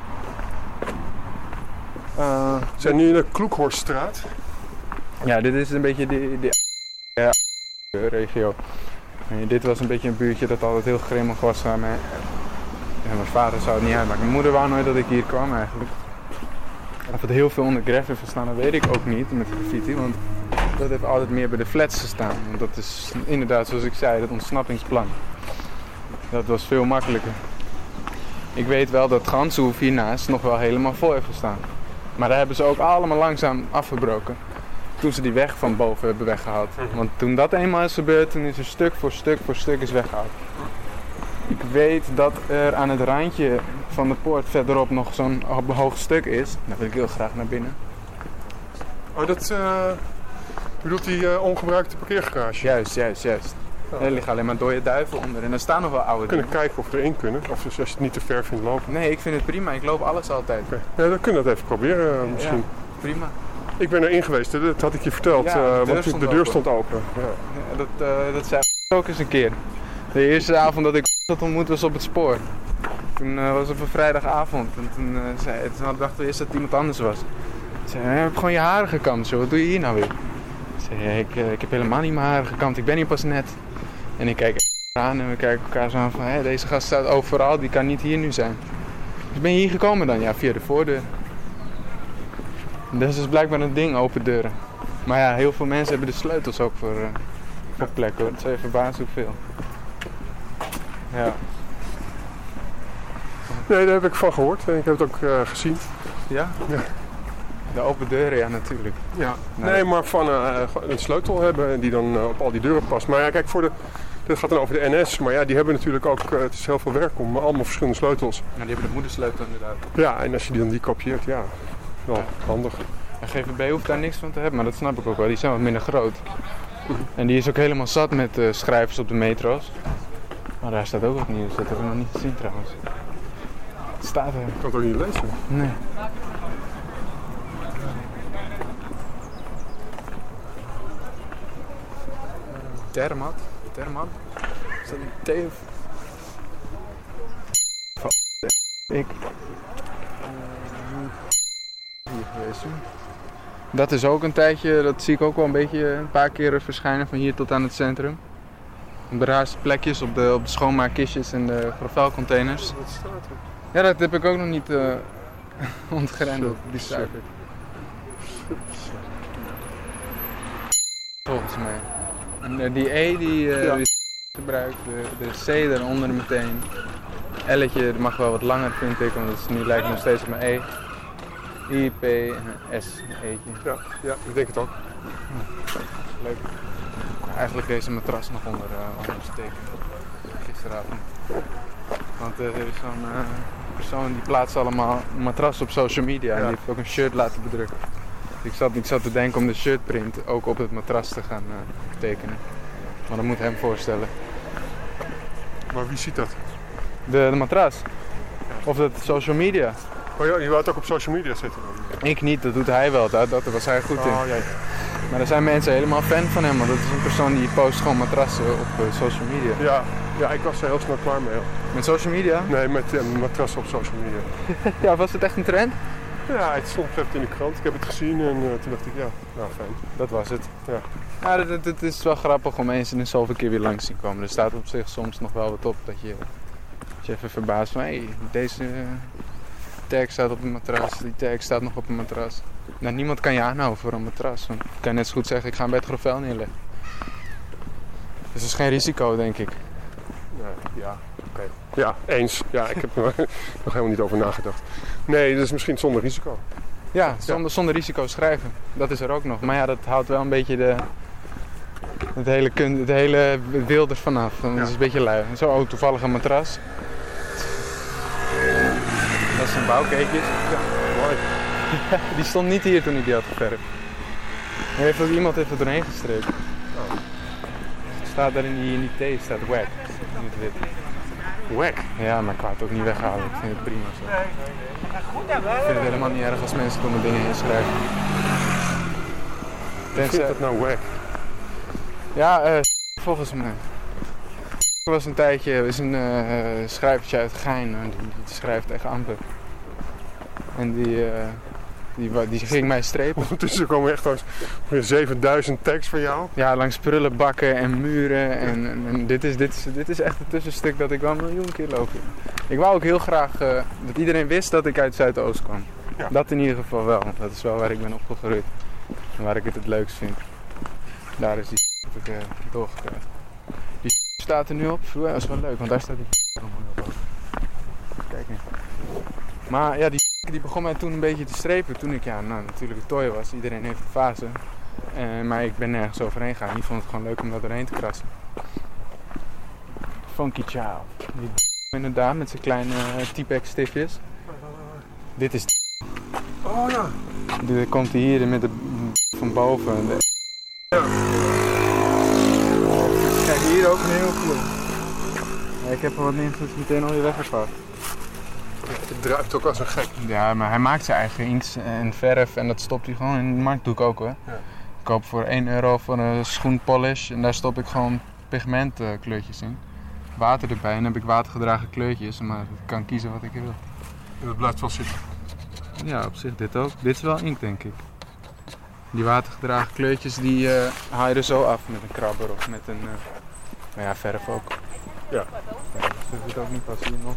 Speaker 2: Uh, we zijn nu in de Kloekhorststraat.
Speaker 1: Ja, dit is een beetje die, die ja, regio. En dit was een beetje een buurtje dat altijd heel grimmig was aan mij. Ja, mijn vader zou het niet uitmaken. Mijn moeder wou nooit dat ik hier kwam eigenlijk. Of het heel veel onder gref heeft gestaan, dat weet ik ook niet met graffiti. Want dat heeft altijd meer bij de flats gestaan. Want dat is inderdaad, zoals ik zei, dat ontsnappingsplan. Dat was veel makkelijker. Ik weet wel dat Ganshoef hiernaast nog wel helemaal vol heeft gestaan. Maar daar hebben ze ook allemaal langzaam afgebroken. Toen ze die weg van boven hebben weggehaald. Want toen dat eenmaal is gebeurd, toen is er stuk voor stuk voor stuk is weggehaald. Ik weet dat er aan het randje van de poort verderop nog zo'n hoog stuk is. Daar wil ik heel graag naar binnen.
Speaker 2: Oh, dat uh, bedoelt die uh, ongebruikte parkeergarage?
Speaker 1: Juist, juist, juist. Ja. Er liggen alleen maar dode duiven onder. En er staan nog wel oude
Speaker 2: We kunnen
Speaker 1: dingen.
Speaker 2: kijken of we erin kunnen. Of als je het niet te ver vindt lopen.
Speaker 1: Nee, ik vind het prima. Ik loop alles altijd.
Speaker 2: Okay. Ja, dan kunnen we dat even proberen uh, misschien.
Speaker 1: Ja, prima.
Speaker 2: Ik ben erin geweest, dat had ik je verteld.
Speaker 1: Ja, de
Speaker 2: uh,
Speaker 1: deur
Speaker 2: want
Speaker 1: stond
Speaker 2: de deur
Speaker 1: open.
Speaker 2: stond open. Ja.
Speaker 1: Ja, dat, uh, dat zei ook eens een keer. De eerste avond dat ik dat ontmoet was op het spoor. Toen uh, was het op een vrijdagavond. En toen, uh, zei, toen dachten we eerst dat het iemand anders was. Ik zei, je hebt gewoon je haren gekamd, zo. Wat doe je hier nou weer? Ik zei, ja, ik, uh, ik heb helemaal niet mijn haren gekamd. Ik ben hier pas net. En ik kijk aan en we kijken elkaar zo aan van, hé, deze gast staat overal. Die kan niet hier nu zijn. Dus ben je hier gekomen dan? Ja, via de voordeur. Dat is dus blijkbaar een ding, open deuren. Maar ja, heel veel mensen hebben de sleutels ook voor, uh, voor plekken hoor. Het zou je verbazen hoeveel. Ja.
Speaker 2: Nee, daar heb ik van gehoord en ik heb het ook uh, gezien.
Speaker 1: Ja?
Speaker 2: Ja.
Speaker 1: De open deuren, ja natuurlijk.
Speaker 2: Ja. Nee, nee maar van uh, een sleutel hebben die dan uh, op al die deuren past. Maar ja, kijk, voor de, dit gaat dan over de N S. Maar ja, die hebben natuurlijk ook, uh, het is heel veel werk om allemaal verschillende sleutels.
Speaker 1: Ja, die hebben de moedersleutel inderdaad.
Speaker 2: Ja, en als je die dan die kopieert, ja, wel ja. handig.
Speaker 1: En G V B hoeft daar niks van te hebben, maar dat snap ik ook wel. Die zijn wat minder groot. En die is ook helemaal zat met uh, schrijvers op de metro's. Maar daar staat ook wat nieuws, dat hebben we nog niet gezien trouwens. Het staat er.
Speaker 2: Ik kan het ook niet lezen.
Speaker 1: Nee. Termat? Termat? Is dat een T of... Ik... Hier geweest. Dat is ook een tijdje, dat zie ik ook wel een beetje een paar keer verschijnen van hier tot aan het centrum. Op de raarste plekjes, op de, op de schoonmaakkistjes en de gravelcontainers.
Speaker 2: Wat staat er?
Speaker 1: Ja, dat heb ik ook nog niet uh, ontgrendeld, die cijfer. Volgens mij. En uh, die E die, uh,
Speaker 2: ja.
Speaker 1: die gebruikt, de, de C daaronder meteen. L'tje dat mag wel wat langer vind ik, want het is, nu lijkt het nog steeds op mijn E. I, P, S, E'tje.
Speaker 2: Ja, ja, ik denk het ook.
Speaker 1: Ja, leuk. Eigenlijk deze matras nog onder, uh, onder steken. Gisteravond. Want er is zo'n uh, persoon die plaatst allemaal matrassen op social media. Ja. En die heeft ook een shirt laten bedrukken. Dus ik zat, ik zat te denken om de shirtprint ook op het matras te gaan uh, tekenen. Maar dat moet hem voorstellen.
Speaker 2: Maar wie ziet dat?
Speaker 1: De, de matras. Of de social media.
Speaker 2: Oh ja, je wou het ook op social media zetten?
Speaker 1: Ik niet, dat doet hij wel. Dat, dat was hij goed in.
Speaker 2: Oh, ja.
Speaker 1: Maar er zijn mensen helemaal fan van hem, want dat is een persoon die post gewoon matrassen op uh, social media.
Speaker 2: Ja, ja, ik was er heel snel klaar mee.
Speaker 1: Met social media?
Speaker 2: Nee, met uh, matrassen op social media.
Speaker 1: Ja, was het echt een trend?
Speaker 2: Ja, het stond even in de krant. Ik heb het gezien en uh, toen dacht ik, ja, nou fijn.
Speaker 1: Dat was het.
Speaker 2: Ja,
Speaker 1: ja het, het is wel grappig om eens in de zoveel keer weer langs te zien komen. Er staat op zich soms nog wel wat op dat je, dat je even verbaast van, hé, hey, deze uh, tag staat op een matras, die tag staat nog op een matras. Nou, niemand kan je aanhouden voor een matras. Want ik kan net zo goed zeggen, ik ga hem bij het Grovel neerleggen. Dus dat is geen risico, denk ik.
Speaker 2: Nee, ja, oké. Okay. Ja, eens. Ja, ik heb er nog helemaal niet over nagedacht. Nee, dat is misschien zonder risico.
Speaker 1: Ja, zonder, zonder risico schrijven. Dat is er ook nog. Maar ja, dat houdt wel een beetje de, het hele, kun, het hele wild er vanaf. Dat is ja. een beetje lui. Zo, oh, toevallig een matras. Dat zijn bouwkeetjes. Ja, mooi. Die stond niet hier toen ik die had geverfd. Er heeft ook iemand even doorheen gestreept. Oh. Staat daar in die, in die thee, staat wack. In het wit.
Speaker 2: Wack?
Speaker 1: Ja, maar ik wou het ook niet weghalen. Ik vind het prima zo. Ik vind het helemaal niet erg als mensen domme dingen inschrijven.
Speaker 2: Hoe vind je dat nou wack?
Speaker 1: Ja, uh, volgens mij. Er was een tijdje, is een uh, schrijvertje uit Gein, die, die schrijft tegen Amper. En die, uh, die, die ging mij strepen.
Speaker 2: Ondertussen komen echt weer zevenduizend tags van jou.
Speaker 1: Ja, langs prullenbakken en muren. En, en, en dit, is, dit, is, dit is echt het tussenstuk dat ik wel een miljoen keer loop. Ik wou ook heel graag uh, dat iedereen wist dat ik uit Zuidoost kwam. Ja. Dat in ieder geval wel. Dat is wel waar ik ben opgegroeid. En waar ik het het leukst vind. Daar is die dat ik uh, doorgekregen. Die staat er nu op. Ja, dat is wel leuk, want daar staat die op. Kijk eens. Maar ja, die die begon mij toen een beetje te strepen toen ik ja, nou, natuurlijk een toy was. Iedereen heeft een fase. Uh, maar ik ben nergens overheen gegaan. Die vond het gewoon leuk om dat doorheen te krassen. Funky Child. Die inderdaad met zijn kleine uh, T-Pex stiftjes. Dit is
Speaker 2: oh ja.
Speaker 1: Dit komt hier met de van boven. De
Speaker 2: ja.
Speaker 1: Kijk, hier ook een heel cool. Ja, ik heb er wat neergezet meteen alweer weggepakt.
Speaker 2: Het druipt ook als een gek.
Speaker 1: Ja, maar hij maakt zijn eigen inks en verf en dat stopt hij gewoon in de markt. Doe ik ook hoor. Ja. Ik koop voor één euro voor een schoenpolish en daar stop ik gewoon pigmentkleurtjes in. Water erbij en dan heb ik watergedragen kleurtjes, maar ik kan kiezen wat ik wil.
Speaker 2: En dat blijft wel zitten?
Speaker 1: Ja, op zich dit ook. Dit is wel inkt denk ik. Die watergedragen kleurtjes die uh, haal je er zo af met een krabber of met een, uh, maar ja, verf ook.
Speaker 2: Ja.
Speaker 1: Ja, dus het ook niet pas hier nog.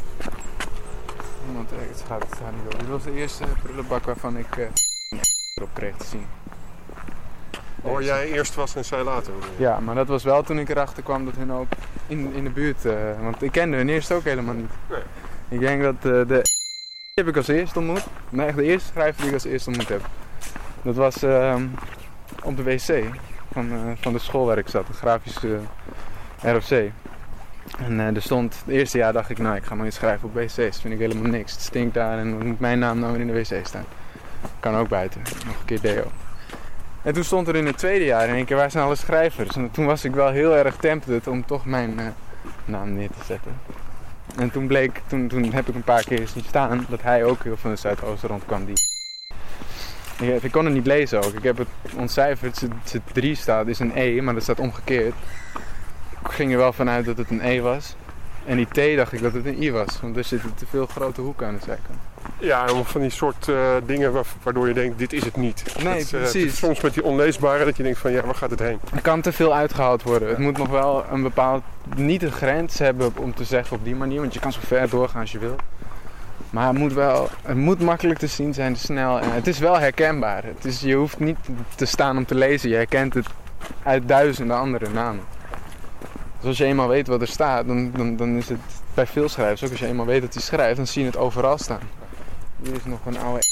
Speaker 1: Want het gaat, het gaat niet door. Dit was de eerste prullenbak waarvan ik uh, erop kreeg te zien.
Speaker 2: Oh, jij eerst was en zij later?
Speaker 1: Ja, maar dat was wel toen ik erachter kwam dat hun ook in, in de buurt... Uh, want ik kende hun eerst ook helemaal niet.
Speaker 2: Nee.
Speaker 1: Ik denk dat uh, de... Die heb ik als eerste ontmoet. Nee, echt de eerste schrijver die ik als eerste ontmoet heb. Dat was uh, op de wc van, uh, van de school waar ik zat, de grafische uh, R F C. En uh, er stond, het eerste jaar dacht ik, nou ik ga maar eens schrijven op wc's, dat vind ik helemaal niks. Het stinkt daar en dan moet mijn naam nou weer in de wc staan. Kan ook buiten, nog een keer deo. En toen stond er in het tweede jaar in één keer, waar zijn alle schrijvers? En toen was ik wel heel erg tempted om toch mijn uh, naam neer te zetten. En toen bleek, toen, toen heb ik een paar keer zien staan, dat hij ook heel van de Zuidoosten rondkwam. Die... Ik, ik kon het niet lezen ook, ik heb het ontcijferd, het drie staat, is een E, maar dat staat omgekeerd. Ik ging er wel vanuit dat het een E was. En die T dacht ik dat het een I was. Want er zitten te veel grote hoeken aan de zijkant.
Speaker 2: Ja, van die soort uh, dingen waardoor je denkt, dit is het niet.
Speaker 1: Nee,
Speaker 2: dat,
Speaker 1: precies.
Speaker 2: Uh, soms met die onleesbare dat je denkt van, ja, waar gaat het heen?
Speaker 1: Er kan te veel uitgehaald worden. Ja. Het moet nog wel een bepaald, niet een grens hebben om te zeggen op die manier. Want je kan zo ver doorgaan als je wil. Maar het moet wel, het moet makkelijk te zien zijn, snel. En het is wel herkenbaar. Het is, je hoeft niet te staan om te lezen. Je herkent het uit duizenden andere namen. Dus als je eenmaal weet wat er staat, dan, dan, dan is het bij veel schrijvers ook. Als je eenmaal weet dat hij schrijft, dan zie je het overal staan. Hier is nog een oude...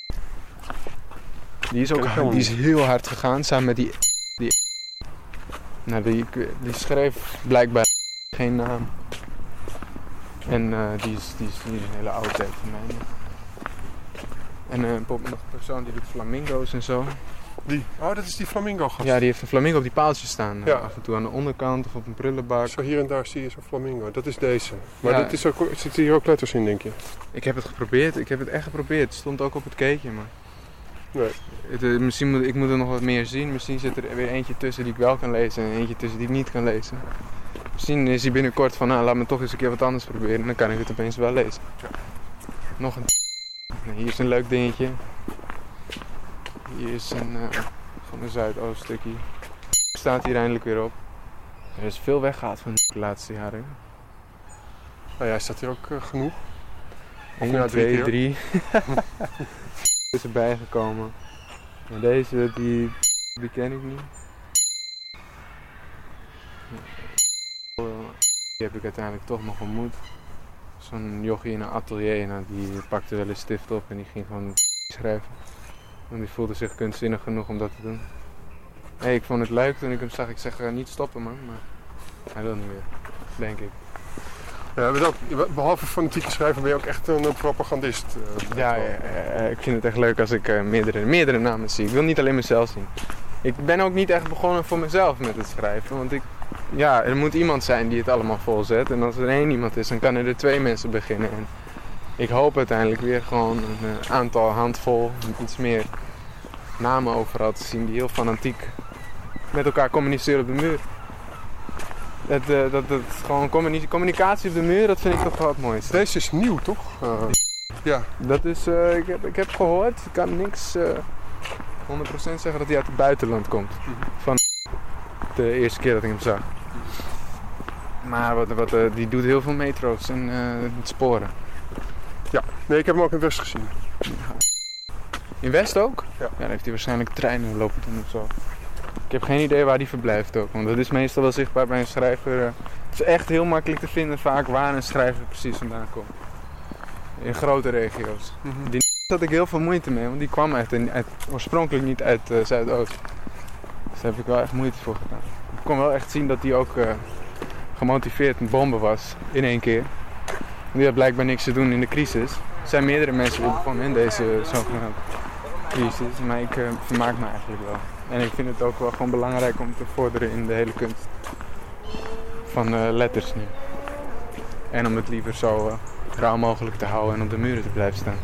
Speaker 1: Die is ook die is heel hard gegaan, samen met die... die... Nou, die, die schreef blijkbaar geen naam. En uh, die, is, die, is, die is een hele oude tape van mij. En uh, een persoon die doet flamingo's en zo.
Speaker 2: Die? Oh, dat is die flamingo gast.
Speaker 1: Ja, die heeft een flamingo op die paaltjes staan.
Speaker 2: Ja.
Speaker 1: Af en toe aan de onderkant of op een prullenbak.
Speaker 2: Zo hier en daar zie je zo'n flamingo. Dat is deze. Maar
Speaker 1: Ja.
Speaker 2: dit is ook, zitten hier ook letters in, denk je?
Speaker 1: Ik heb het geprobeerd. Ik heb het echt geprobeerd. Het stond ook op het cakeje, maar...
Speaker 2: Nee.
Speaker 1: Het, uh, misschien moet, ik moet er nog wat meer zien. Misschien zit er weer eentje tussen die ik wel kan lezen en eentje tussen die ik niet kan lezen. Misschien is hij binnenkort van, nou, laat me toch eens een keer wat anders proberen. En dan kan ik het opeens wel lezen.
Speaker 2: Ja.
Speaker 1: Nog een... Nee, hier is een leuk dingetje. Hier is een... Uh, van een Zuidoost stukje. Staat hier eindelijk weer op. Er is veel weggehaald van de laatste jaren.
Speaker 2: Nou ja, staat hier ook uh, genoeg.
Speaker 1: één,
Speaker 2: ja, drie
Speaker 1: twee,
Speaker 2: keer.
Speaker 1: drie. is erbij gekomen. Maar deze, die, die ken ik niet. Die heb ik uiteindelijk toch nog ontmoet. Zo'n jochie in een atelier, nou, die pakte wel een stift op en die ging gewoon schrijven. Want die voelde zich kunstzinnig genoeg om dat te doen. Hey, ik vond het leuk toen ik hem zag. Ik zeg uh, niet stoppen man, maar hij wil niet meer, denk ik.
Speaker 2: Ja, je bent ook, behalve fanatieke schrijver ben je ook echt een, een propagandist. Uh,
Speaker 1: Ja, ja, ja, ik vind het echt leuk als ik uh, meerdere, meerdere namen zie. Ik wil niet alleen mezelf zien. Ik ben ook niet echt begonnen voor mezelf met het schrijven. Want ik, ja, er moet iemand zijn die het allemaal volzet. En als er één iemand is, dan kan er twee mensen beginnen. En ik hoop uiteindelijk weer gewoon een uh, aantal, handvol, iets meer namen overal te zien die heel fanatiek met elkaar communiceren op de muur. Dat, uh, dat, dat gewoon communi- communicatie op de muur, dat vind ik toch wel het mooiste.
Speaker 2: Deze is nieuw, toch? Uh, ja.
Speaker 1: Dat is, uh, ik, heb, ik heb gehoord, ik kan niks uh, honderd procent zeggen dat hij uit het buitenland komt. Van de eerste keer dat ik hem zag. Maar wat, wat, uh, die doet heel veel metro's en uh, sporen.
Speaker 2: Ja, nee, ik heb hem ook in West gezien.
Speaker 1: In West ook?
Speaker 2: Ja.
Speaker 1: Ja, dan heeft hij waarschijnlijk treinen lopen doen of zo. Ik heb geen idee waar die verblijft ook, want dat is meestal wel zichtbaar bij een schrijver. Uh, het is echt heel makkelijk te vinden vaak waar een schrijver precies vandaan komt. In grote regio's.
Speaker 2: Mm-hmm.
Speaker 1: Die had ik heel veel moeite mee, want die kwam echt in, uit, oorspronkelijk niet uit uh, Zuidoost. Dus daar heb ik wel echt moeite voor gedaan. Ik kon wel echt zien dat die ook uh, gemotiveerd met bomben was in één keer. Want die had blijkbaar niks te doen in de crisis. Er zijn meerdere mensen weer begonnen in deze zogenaamde crisis, maar ik uh, vermaak me eigenlijk wel. En ik vind het ook wel gewoon belangrijk om te vorderen in de hele kunst van uh, letters nu. En om het liever zo uh, rauw mogelijk te houden en op de muren te blijven staan.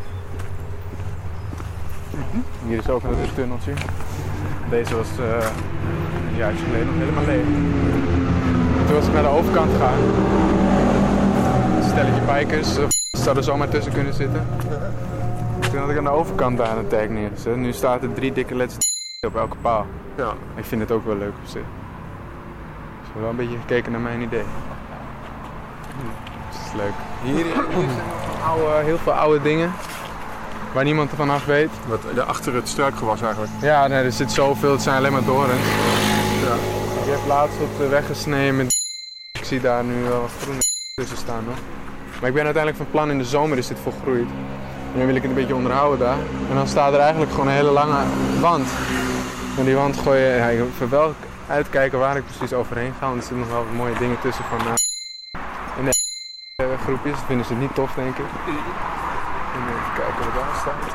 Speaker 1: Mm-hmm. Hier is ook een tunneltje. Deze was uh, een jaartje geleden nog helemaal leeg. Toen was ik naar de overkant gegaan. Een stelletje bikers uh, zouden zomaar tussen kunnen zitten. Toen had ik aan de overkant daar een tag neergezet. Nu staat er drie dikke letters op elke paal.
Speaker 2: Ja.
Speaker 1: Ik vind het ook wel leuk op zich. Ik heb wel een beetje gekeken naar mijn idee. Dat is leuk. Hier, hier zijn nog oude, heel veel oude dingen. Waar niemand ervan af weet.
Speaker 2: Wat, de, achter het struikgewas eigenlijk.
Speaker 1: Ja, nee, er zit zoveel. Het zijn alleen maar dorens.
Speaker 2: Ja.
Speaker 1: Ik heb laatst op de weg gesneden met... Ik zie daar nu wel wat groen tussen staan nog. Maar ik ben uiteindelijk van plan in de zomer is dit volgroeid. En dan wil ik het een beetje onderhouden daar. En dan staat er eigenlijk gewoon een hele lange wand. En die wand gooi je... Ja, ik wil wel uitkijken waar ik precies overheen ga. Want er zitten nog wel wat mooie dingen tussen van... Uh, en de uh, groepjes vinden ze het niet tof, denk ik. En even kijken wat daar staat.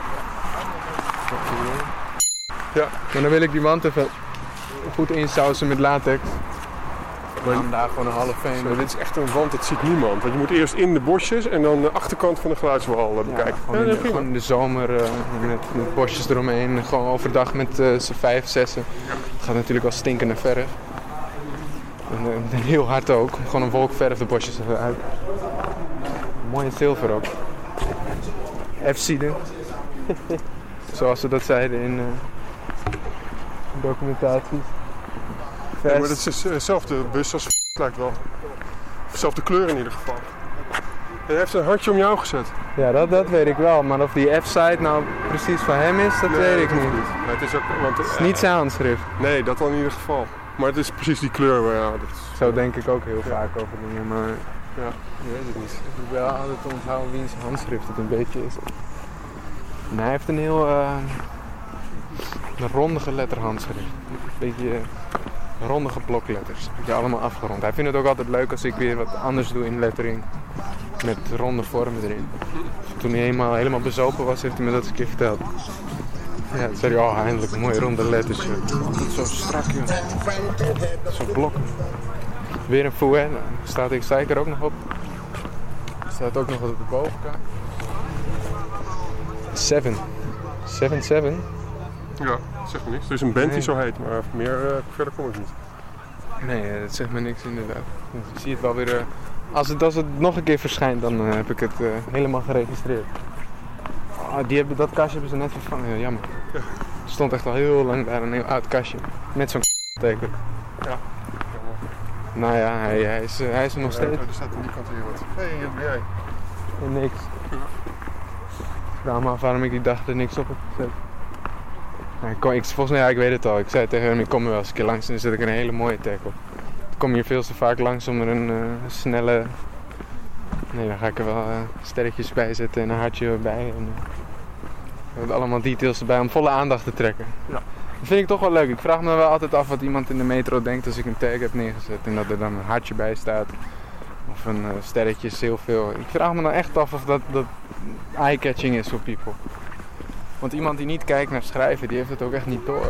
Speaker 1: Ja, maar dan wil ik die wand even goed insausen met latex. Maar dan daar gewoon een half heen.
Speaker 2: Zo, dit is echt een wand, dat ziet niemand. Want je moet eerst in de bosjes en dan de achterkant van de geluidswal uh, bekijken.
Speaker 1: Ja, gewoon, in de, gewoon in de zomer uh, met, met bosjes eromheen. Gewoon overdag met uh, z'n vijf, zessen. Het gaat natuurlijk wel stinken naar verf. En, uh, en heel hard ook. Gewoon een wolk verf de bosjes eruit. Mooi in zilver ook. F-sieden. Zoals ze dat zeiden in uh, documentaties.
Speaker 2: Ja, maar dat is dezelfde bus als lijkt wel. Dezelfde kleur in ieder geval. En hij heeft een hartje om jou gezet.
Speaker 1: Ja, dat, dat weet ik wel. Maar of die F-site nou precies van hem is, dat
Speaker 2: nee,
Speaker 1: weet ik
Speaker 2: dat
Speaker 1: niet.
Speaker 2: niet. Nee, het is, ook, want,
Speaker 1: Het is niet zijn handschrift.
Speaker 2: Nee, dat dan in ieder geval. Maar het is precies die kleur. Maar ja, dat is...
Speaker 1: Zo denk ik ook heel ja. vaak over dingen, maar
Speaker 2: ja,
Speaker 1: ik weet het niet. Ik moet wel altijd onthouden wiens handschrift het een beetje is. En hij heeft een heel uh, een rondige letterhandschrift. Een beetje uh, rondige blokletters. Die allemaal afgerond. Hij vindt het ook altijd leuk als ik weer wat anders doe in lettering. Met ronde vormen erin. Toen hij helemaal, helemaal bezopen was, heeft hij me dat eens een keer verteld. Ja, toen zei hij, oh eindelijk mooie ronde letters. Altijd zo strak, joh. Zo'n blok. Weer een fouet, staat ik, sta ik er ook nog op. Staat ook nog wat op de bovenkant. Seven. Seven, seven.
Speaker 2: Ja, dat zegt me niks. Er is een band
Speaker 1: Nee.
Speaker 2: die zo heet, maar meer uh, verder kom ik niet.
Speaker 1: Nee, dat zegt me niks inderdaad. Je ziet het wel weer. Uh, als, het, als het nog een keer verschijnt, dan uh, heb ik het uh, helemaal geregistreerd. Oh, die hebben, dat kastje hebben ze net vervangen. Ja, jammer.
Speaker 2: Ja.
Speaker 1: Er stond echt al heel lang daar een heel oud kastje. Met zo'n teken.
Speaker 2: Ja, jammer.
Speaker 1: Nou ja, hij, hij, is, uh, hij is er nog steeds.
Speaker 2: Ja, er staat aan die kant hier wat. Hé, hey, hier ben jij.
Speaker 1: En niks. Ik vraag me af waarom ik die dag er niks op heb gezet. Nou, ik kom, ik, volgens mij, ja, ik weet het al. Ik zei tegen hem, ik kom er wel eens een keer langs en dan zet ik een hele mooie tag op. Ik kom hier veel te vaak langs om er een uh, snelle... Nee, dan ga ik er wel uh, sterretjes bij zetten en een hartje erbij. En, uh, allemaal details erbij om volle aandacht te trekken.
Speaker 2: Ja.
Speaker 1: Dat vind ik toch wel leuk. Ik vraag me wel altijd af wat iemand in de metro denkt als ik een tag heb neergezet. En dat er dan een hartje bij staat. Of een uh, sterretje is heel veel. Ik vraag me dan echt af of dat, dat eye-catching is voor people. Want iemand die niet kijkt naar schrijven, die heeft het ook echt niet door.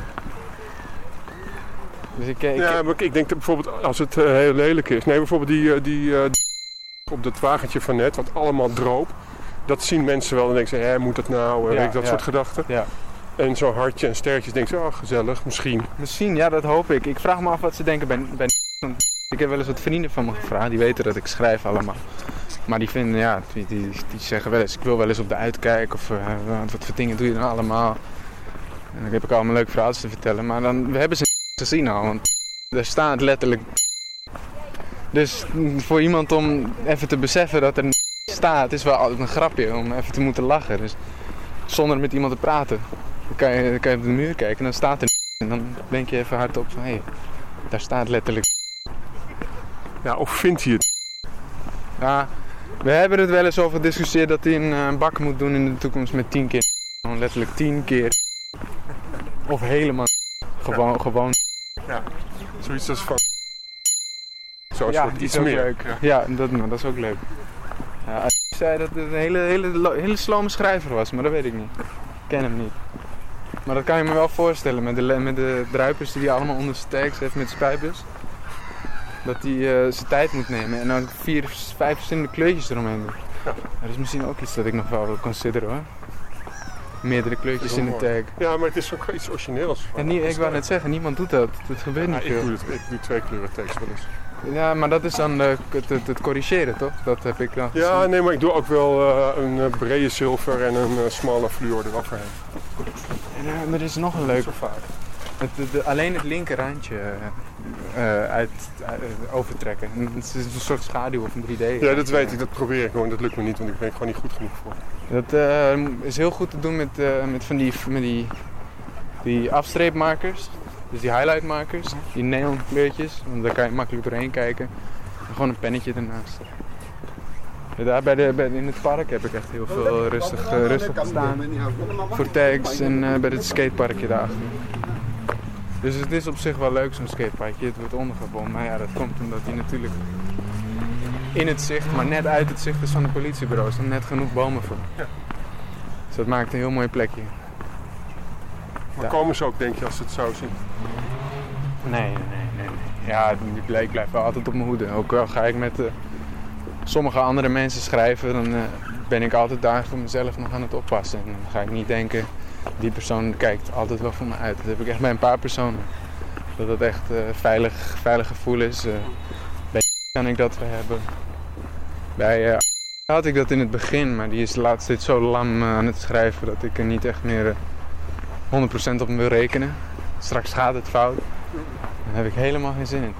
Speaker 1: Dus ik, ik,
Speaker 2: Ja, maar ik denk dat bijvoorbeeld als het uh, heel lelijk is. Nee, bijvoorbeeld die, uh, die uh, op dat wagentje van net, wat allemaal droop. Dat zien mensen wel en denken ze, hé, moet dat nou? Uh,
Speaker 1: Ja,
Speaker 2: weet ik, dat
Speaker 1: ja.
Speaker 2: soort gedachten.
Speaker 1: ja.
Speaker 2: En zo'n hartje en sterretjes denken ze, oh gezellig, misschien.
Speaker 1: Misschien, ja, dat hoop ik. Ik vraag me af wat ze denken bij, bij ik heb wel eens wat vrienden van me gevraagd, die weten dat ik schrijf allemaal. Maar die vinden, ja, die, die, die zeggen wel eens, ik wil wel eens op de uitkijk of uh, wat voor dingen doe je dan allemaal. En dan heb ik allemaal leuke verhalen te vertellen, maar dan, we hebben ze gezien al, want er staat letterlijk. Dus voor iemand om even te beseffen dat er staat, is wel altijd een grapje om even te moeten lachen. Dus zonder met iemand te praten. Dan kan je, dan kan je op de muur kijken en dan staat er en dan denk je even hardop van, hé, hey, daar staat letterlijk.
Speaker 2: Ja, of vindt hij het?
Speaker 1: Ja, we hebben het wel eens over gediscussieerd dat hij een, uh, een bak moet doen in de toekomst met tien keer. Gewoon letterlijk tien keer. Of helemaal. Gewoon, ja. gewoon.
Speaker 2: Ja, zoiets als van. Zo'n
Speaker 1: Ja,
Speaker 2: soort
Speaker 1: die
Speaker 2: iets
Speaker 1: is ook
Speaker 2: meer.
Speaker 1: leuk.
Speaker 2: Ja.
Speaker 1: Ja, dat, nou, dat is ook leuk. Ja, hij zei dat het een hele, hele, hele slome schrijver was, maar dat weet ik niet. Ik ken hem niet. Maar dat kan je me wel voorstellen met de, met de druipers die hij allemaal onder zijn tags heeft met spuitbus. Dat hij uh, zijn tijd moet nemen en dan vier, vijf verschillende kleurtjes eromheen doen.
Speaker 2: Ja.
Speaker 1: Dat is misschien ook iets dat ik nog wel wil consideren hoor. Meerdere kleurtjes in de tag.
Speaker 2: Ja, maar het is ook iets origineels.
Speaker 1: En nie, ik wou net zeggen, niemand doet dat. Dat gebeurt
Speaker 2: Ja,
Speaker 1: niet
Speaker 2: ik,
Speaker 1: veel.
Speaker 2: doe het, ik doe twee kleuren tekst wel eens.
Speaker 1: Ja, maar dat is dan uh, het, het, het corrigeren toch? Dat heb ik dan gezien.
Speaker 2: Ja, nee, maar ik doe ook wel uh, een uh, brede zilver en een uh, smalle fluor eroverheen.
Speaker 1: En, uh, maar er is nog een leuk.
Speaker 2: Zo vaak.
Speaker 1: Het, de, de, alleen het linkerrandje uh, uit, uit, uh, overtrekken. Het is een soort schaduw of een drie D.
Speaker 2: Ja, dat weet ik. Dat probeer ik nog en dat lukt me niet, want ik ben er gewoon niet goed genoeg voor.
Speaker 1: Dat uh, is heel goed te doen met, uh, met van die, met die, die afstreepmarkers. Dus die highlightmarkers, die neon kleurtjes. Want daar kan je makkelijk doorheen kijken. En gewoon een pennetje ernaast. Ja, daar bij de, bij, in het park heb ik echt heel veel rustig, uh, rustig gestaan. Voor tags en uh, bij het skateparkje daarachter. Dus het is op zich wel leuk zo'n skateparkje. Het wordt ondergevonden. Maar ja, dat komt omdat hij natuurlijk in het zicht, maar net uit het zicht is van de politiebureau. Er staan net genoeg bomen voor.
Speaker 2: Ja.
Speaker 1: Dus dat maakt een heel mooi plekje.
Speaker 2: Maar
Speaker 1: Ja.
Speaker 2: komen ze ook, denk je, als ze het zo zien?
Speaker 1: Nee, nee, nee. nee. Ja, ik blijf, ik blijf wel altijd op mijn hoede. Ook al ga ik met uh, sommige andere mensen schrijven, dan uh, ben ik altijd daar voor mezelf nog aan het oppassen. En dan ga ik niet denken, die persoon kijkt altijd wel voor me uit. Dat heb ik echt bij een paar personen. Dat het echt uh, veilig, veilig gevoel is. Uh, bij kan ik dat hebben. Bij uh, had ik dat in het begin, maar die is laatst steeds zo lam uh, aan het schrijven dat ik er niet echt meer uh, honderd procent op wil rekenen. Straks gaat het fout. Daar heb ik helemaal geen zin in.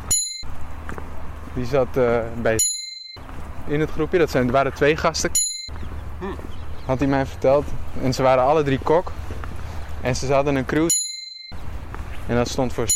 Speaker 1: Die zat uh, bij in het groepje, dat zijn, er waren twee gasten. Had hij mij verteld. En ze waren alle drie kok. En ze hadden een crew. En dat stond voor.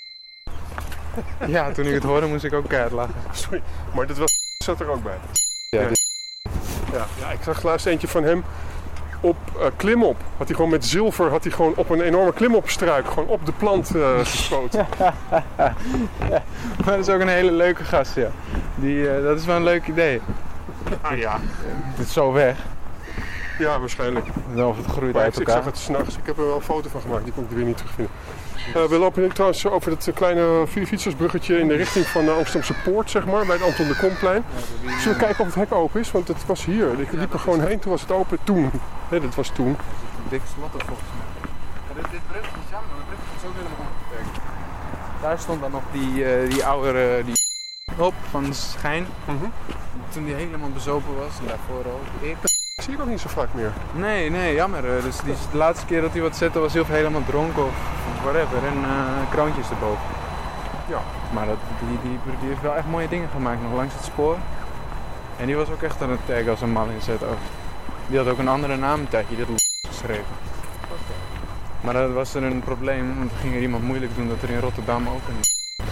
Speaker 1: Ja, toen ik het hoorde moest ik ook keihard lachen.
Speaker 2: Sorry, maar dat was, zat er ook bij.
Speaker 1: Ja,
Speaker 2: Ja.
Speaker 1: dus-
Speaker 2: Ja, ja, ik zag laatst eentje van hem op uh, klimop. Had hij gewoon met zilver had hij gewoon op een enorme klimopstruik gewoon op de plant uh, gespoten.
Speaker 1: Maar dat is ook een hele leuke gast, ja. Die, uh, dat is wel een leuk idee.
Speaker 2: Ah ja.
Speaker 1: Het is zo weg.
Speaker 2: Ja, waarschijnlijk.
Speaker 1: Of het groeit
Speaker 2: Maar
Speaker 1: uit
Speaker 2: ik, ik
Speaker 1: elkaar.
Speaker 2: zag het s'nachts. Ik heb er wel een foto van gemaakt. Die kon ik er weer niet terugvinden. Uh, we lopen nu trouwens over het kleine fietsers-bruggetje in de richting van de Amsterdamse Poort, zeg maar, bij het Anton de Komplein. Zullen we kijken of het hek open is? Want het was hier. Ik liep er gewoon heen, toen was het open. Toen. Nee, dat was toen.
Speaker 1: Een dik slot er volgens mij. Ja, dit, dit brug is jammer, dat brug is ook helemaal opgewerkt. Daar stond dan nog die, uh, die oude die op van Schijn.
Speaker 2: Mm-hmm.
Speaker 1: Toen die helemaal bezopen was en daarvoor ook. Ik...
Speaker 2: Dat zie je nog niet zo vaak meer.
Speaker 1: Nee, nee, jammer. Dus die, de laatste keer dat hij wat zette was heel veel helemaal dronken of whatever. En uh, kroontjes erboven.
Speaker 2: Ja.
Speaker 1: Maar dat, die, die, die heeft wel echt mooie dingen gemaakt nog langs het spoor. En die was ook echt aan het taggen als een man inzet ook. Die had ook een andere naam tagje, die had geschreven.
Speaker 2: Okay.
Speaker 1: Maar dat was er een probleem, want toen ging er iemand moeilijk doen dat er in Rotterdam ook een...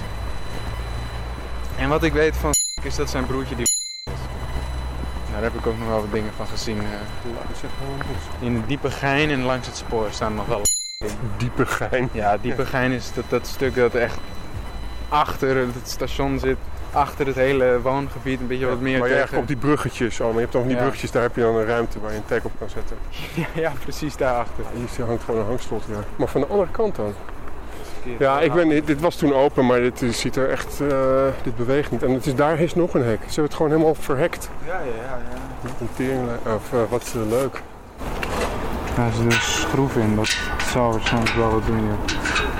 Speaker 1: En wat ik weet van is dat zijn broertje die daar heb ik ook nog wel wat dingen van gezien. Uh, in de diepe Gein en langs het spoor staan nog wel dingen.
Speaker 2: Diepe Gein?
Speaker 1: Ja, diepe Gein is dat, dat stuk dat echt achter het station zit. Achter het hele woongebied, een beetje
Speaker 2: ja,
Speaker 1: wat meer
Speaker 2: maar
Speaker 1: tegen...
Speaker 2: jij hebt op die bruggetjes, oh, maar je hebt toch die ja. bruggetjes, daar heb je dan een ruimte waar je een tag op kan zetten.
Speaker 1: Ja, ja precies daarachter.
Speaker 2: Hier hangt gewoon een hangslot, ja. Maar van de andere kant dan? Ja, ik ben, dit was toen open, maar dit ziet er echt, uh, dit beweegt niet. En het is, daar is nog een hek. Ze hebben het gewoon helemaal verhekt.
Speaker 1: Ja, ja, ja. ja.
Speaker 2: Een teringlijn, of uh, wat uh, leuk.
Speaker 1: Ja, er zit een schroef in, dat zal waarschijnlijk wel wat doen hier.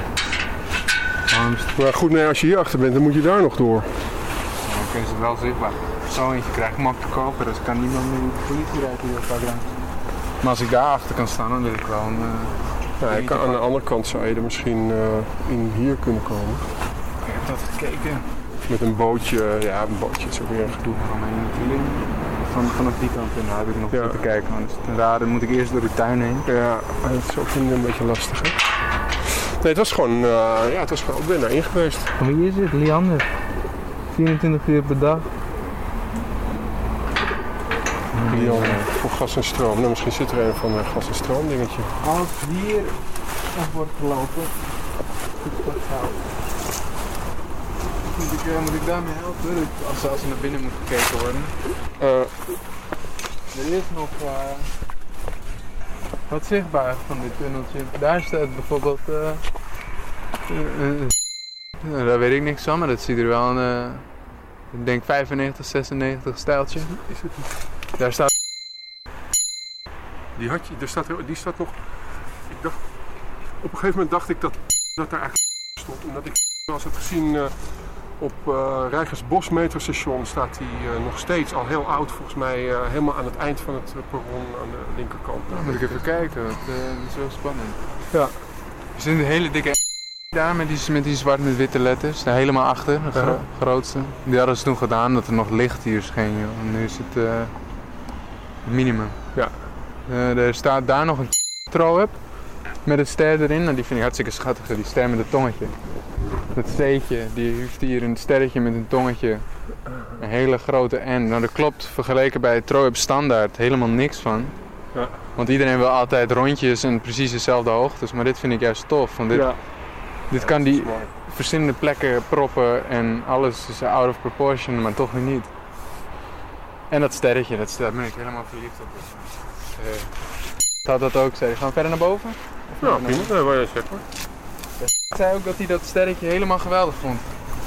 Speaker 2: Maar goed, nee, als je hier achter bent, dan moet je daar nog door.
Speaker 1: Dan kun je ze wel zichtbaar. Zo eentje krijg ik makkelijk kopen, dus kan niemand meer de politie rijden hier vaak langs. Maar als ik daar achter kan staan, dan wil ik wel een... Uh,
Speaker 2: Ja, je kan, aan de andere kant zou je er misschien uh, in hier kunnen komen.
Speaker 1: Ik heb dat gekeken.
Speaker 2: Met een bootje, ja een bootje is ook weer een gedoe.
Speaker 1: Van, vanaf die kant in heb ik nog ja. te kijken. Want het is raar, dan moet ik eerst door de tuin heen.
Speaker 2: Ja, dat is ook een beetje lastig hè. Nee, het was gewoon, uh, ja het was gewoon, ik ben daarin geweest.
Speaker 1: Wie is het? Liander. vierentwintig uur per dag.
Speaker 2: Lian, voor gas en stroom. Nou, misschien zit er een van een gas en stroom dingetje.
Speaker 1: Als hier op wordt gelopen, dat zou. Moet ik, uh, moet ik daarmee helpen? Als, als er naar binnen moet gekeken worden.
Speaker 2: Uh,
Speaker 1: er is nog uh, wat zichtbaar van dit tunneltje. Daar staat bijvoorbeeld. Uh, uh, uh, daar weet ik niks van, maar dat ziet er wel een. Uh, ik denk vijfennegentig, zesennegentig stijltje.
Speaker 2: Is het niet?
Speaker 1: Daar staat.
Speaker 2: Die had je, er staat, die staat nog. Ik dacht, op een gegeven moment dacht ik dat dat daar eigenlijk stond. Omdat ik als het gezien uh, op uh, Rijgersbos metrostation staat die uh, nog steeds al heel oud volgens mij uh, helemaal aan het eind van het uh, perron aan de linkerkant.
Speaker 1: Nou, moet ik even kijken, want uh, dat is wel spannend.
Speaker 2: Ja.
Speaker 1: Er zit een hele dikke daar met die, met die zwart met witte letters, daar helemaal achter, de gro- grootste. Die hadden ze toen gedaan dat er nog licht hier scheen, joh. En nu is het uh, minimum.
Speaker 2: Ja.
Speaker 1: Uh, er staat daar nog een throw-up met een ster erin. Nou, die vind ik hartstikke schattig, die ster met het tongetje. Dat C'tje, die heeft hier een sterretje met een tongetje. Een hele grote N. Nou, dat klopt vergeleken bij het throw-up standaard helemaal niks van.
Speaker 2: Ja.
Speaker 1: Want iedereen wil altijd rondjes en precies dezelfde hoogtes, maar dit vind ik juist tof. Want dit,
Speaker 2: ja.
Speaker 1: dit kan die verschillende plekken proppen en alles is out of proportion, maar toch weer niet. En dat sterretje, dat, daar ben ik helemaal verliefd op. Uh, had dat ook, zei. Gaan we verder naar boven?
Speaker 2: Ja, prima. Nee, waar je zegt hoor.
Speaker 1: Hij zei ook dat hij dat sterretje helemaal geweldig vond.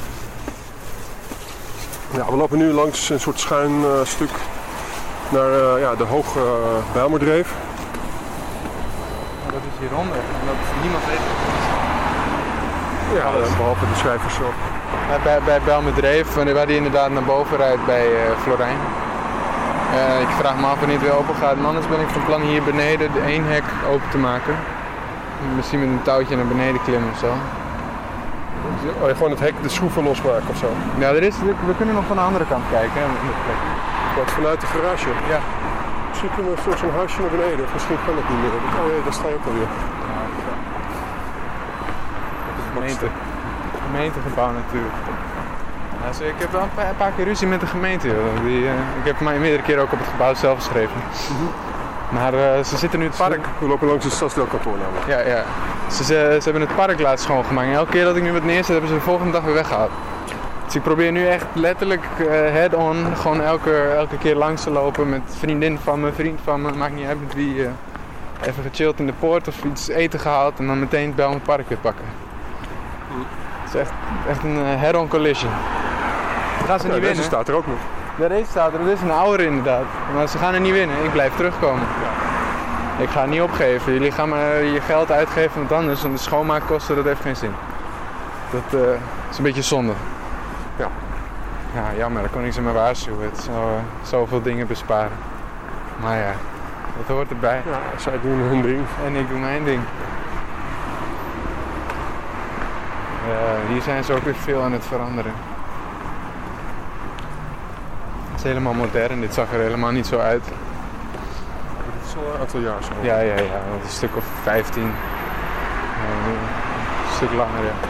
Speaker 2: Ja, we lopen nu langs een soort schuin uh, stuk naar uh, ja, de Hoge uh, Bijlmerdreef.
Speaker 1: Dat is hieronder en dat is niemand weet wat het is.
Speaker 2: Ja, uh, behalve de schrijvers zelf.
Speaker 1: Bij, bij Bijlmerdreef, waar die inderdaad naar boven rijdt bij uh, Florijn. Uh, ik vraag me af wanneer het weer open gaat, maar anders ben ik van plan hier beneden de één hek open te maken. Misschien met een touwtje naar beneden klimmen of zo.
Speaker 2: Oh, je gewoon het hek, de schroeven losmaken of zo?
Speaker 1: Ja, er is, we kunnen nog van de andere kant kijken. Hè,
Speaker 2: Wat, vanuit de garage?
Speaker 1: Ja.
Speaker 2: Misschien kunnen we voor zo'n huisje naar beneden, of misschien kan het niet meer. Oh ja, daar sta je ook alweer.
Speaker 1: Ja, dat is het gemeente. gemeentegebouw natuurlijk. Dus ik heb wel een paar, een paar keer ruzie met de gemeente. Die, uh, ik heb mij meerdere keren ook op het gebouw zelf geschreven. Mm-hmm. Maar uh, ze zitten nu het park...
Speaker 2: We lopen langs het stadsdeelkantoor namelijk.
Speaker 1: Ja, ja. Ze, ze, ze hebben het park laatst schoongemaakt. En elke keer dat ik nu wat neerzet, hebben ze de volgende dag weer weggehaald. Dus ik probeer nu echt letterlijk uh, head-on gewoon elke, elke keer langs te lopen met vriendin van me, vriend van me, maakt niet uit met wie. Uh, even gechilled in de poort of iets eten gehaald en dan meteen het Bijlmer Park weer pakken. Mm. Het is echt, echt een uh, head-on collision. Dan gaan ze
Speaker 2: ja,
Speaker 1: niet winnen.
Speaker 2: Deze staat er ook nog.
Speaker 1: De race staat er, dat is een oude inderdaad. Maar ze gaan er niet winnen, ik blijf terugkomen. Ja. Ik ga het niet opgeven. Jullie gaan maar je geld uitgeven want anders, want de schoonmaakkosten, dat heeft geen zin. Dat uh, is een beetje zonde.
Speaker 2: Ja.
Speaker 1: Ja, jammer, dan kon ik ze maar waarschuwen. Het zou uh, zoveel dingen besparen. Maar ja, dat hoort erbij.
Speaker 2: Ja, zij doen hun ding.
Speaker 1: En ik doe mijn ding. Uh, hier zijn ze ook weer veel aan het veranderen. Het is helemaal modern, dit zag er helemaal niet zo uit.
Speaker 2: Het is al een aantal jaar zo.
Speaker 1: Ja, ja, ja, een stuk of vijftien. Uh, een stuk langer, ja.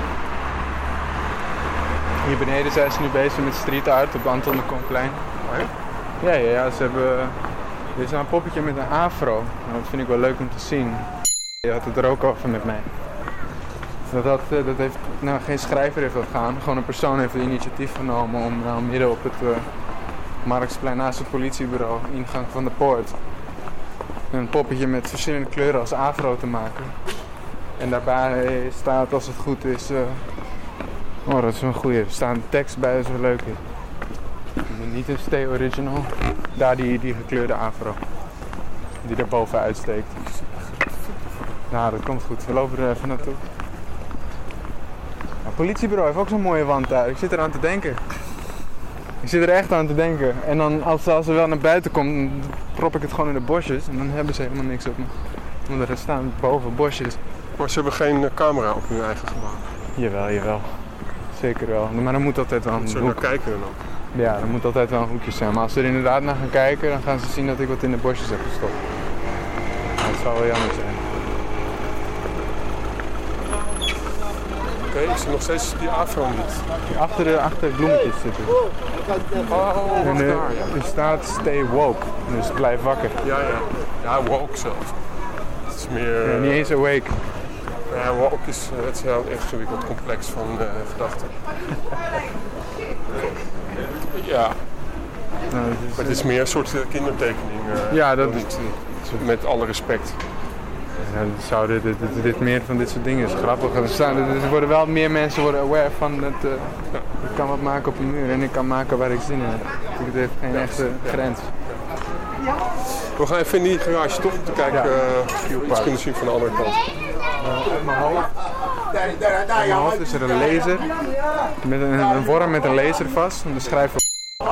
Speaker 1: Hier beneden zijn ze nu bezig met street art op Anton de Komplein.
Speaker 2: Oh, ja?
Speaker 1: Ja, ja, ja, ze hebben... Dit is een poppetje met een afro. Nou, dat vind ik wel leuk om te zien. Je had het er ook over met mij. Dat, dat, dat heeft, nou, geen schrijver heeft dat gedaan. Gewoon een persoon heeft het initiatief genomen om nou, midden op het uh, Marktsplein naast het politiebureau, ingang van de poort, een poppetje met verschillende kleuren als afro te maken. En daarbij staat, als het goed is, uh, oh dat is een goeie, er staat een tekst bij, dat is wel leuk. Niet een Stay Original, daar die, die gekleurde afro, die er bovenuit steekt. Nou, dat komt goed, we lopen er even naartoe. Het politiebureau heeft ook zo'n mooie wand daar, ik zit eraan te denken. Ik zit er echt aan te denken. En dan als, als er wel naar buiten komt, dan prop ik het gewoon in de bosjes en dan hebben ze helemaal niks op me. Want er staan boven bosjes.
Speaker 2: Maar ze hebben geen camera op hun eigen gebouw.
Speaker 1: Jawel, jawel. Zeker wel. Maar dan moet altijd wel een
Speaker 2: Zullen we naar kijken dan ook?
Speaker 1: Ja, dan moet altijd wel een hoekje zijn. Maar als ze er inderdaad naar gaan kijken, dan gaan ze zien dat ik wat in de bosjes heb gestopt. Nou, dat zou wel jammer zijn.
Speaker 2: Oké, okay, is er nog steeds die afro niet?
Speaker 1: Achter de, achter de bloemetjes zitten.
Speaker 2: Oh,
Speaker 1: en, uh,
Speaker 2: daar, ja.
Speaker 1: Er staat stay woke, dus blijf wakker.
Speaker 2: Ja, ja. Ja, woke zelfs. Het is meer...
Speaker 1: Ja, niet eens awake.
Speaker 2: Ja, woke is uh, het is heel ingewikkeld complex van uh, gedachten. Ja.
Speaker 1: Nou, het is,
Speaker 2: maar het is meer een soort uh, kindertekening. Uh,
Speaker 1: ja, dat
Speaker 2: niet, uh, met alle respect.
Speaker 1: Ja, zou dit, dit, dit, dit meer van dit soort dingen is grappig. Er, staan, er worden wel meer mensen worden aware van dat uh, ja. Ik kan wat maken op een muur en ik kan maken waar ik zin in heb. Het heeft geen echte grens.
Speaker 2: Ja. We gaan even in die garage toch om te kijken ja. uh, of we iets kunnen zien van de andere kant.
Speaker 1: Uh, op mijn hoofd. Op mijn hoofd is er een laser, met een, een worm met een laser vast. En dan schrijven we...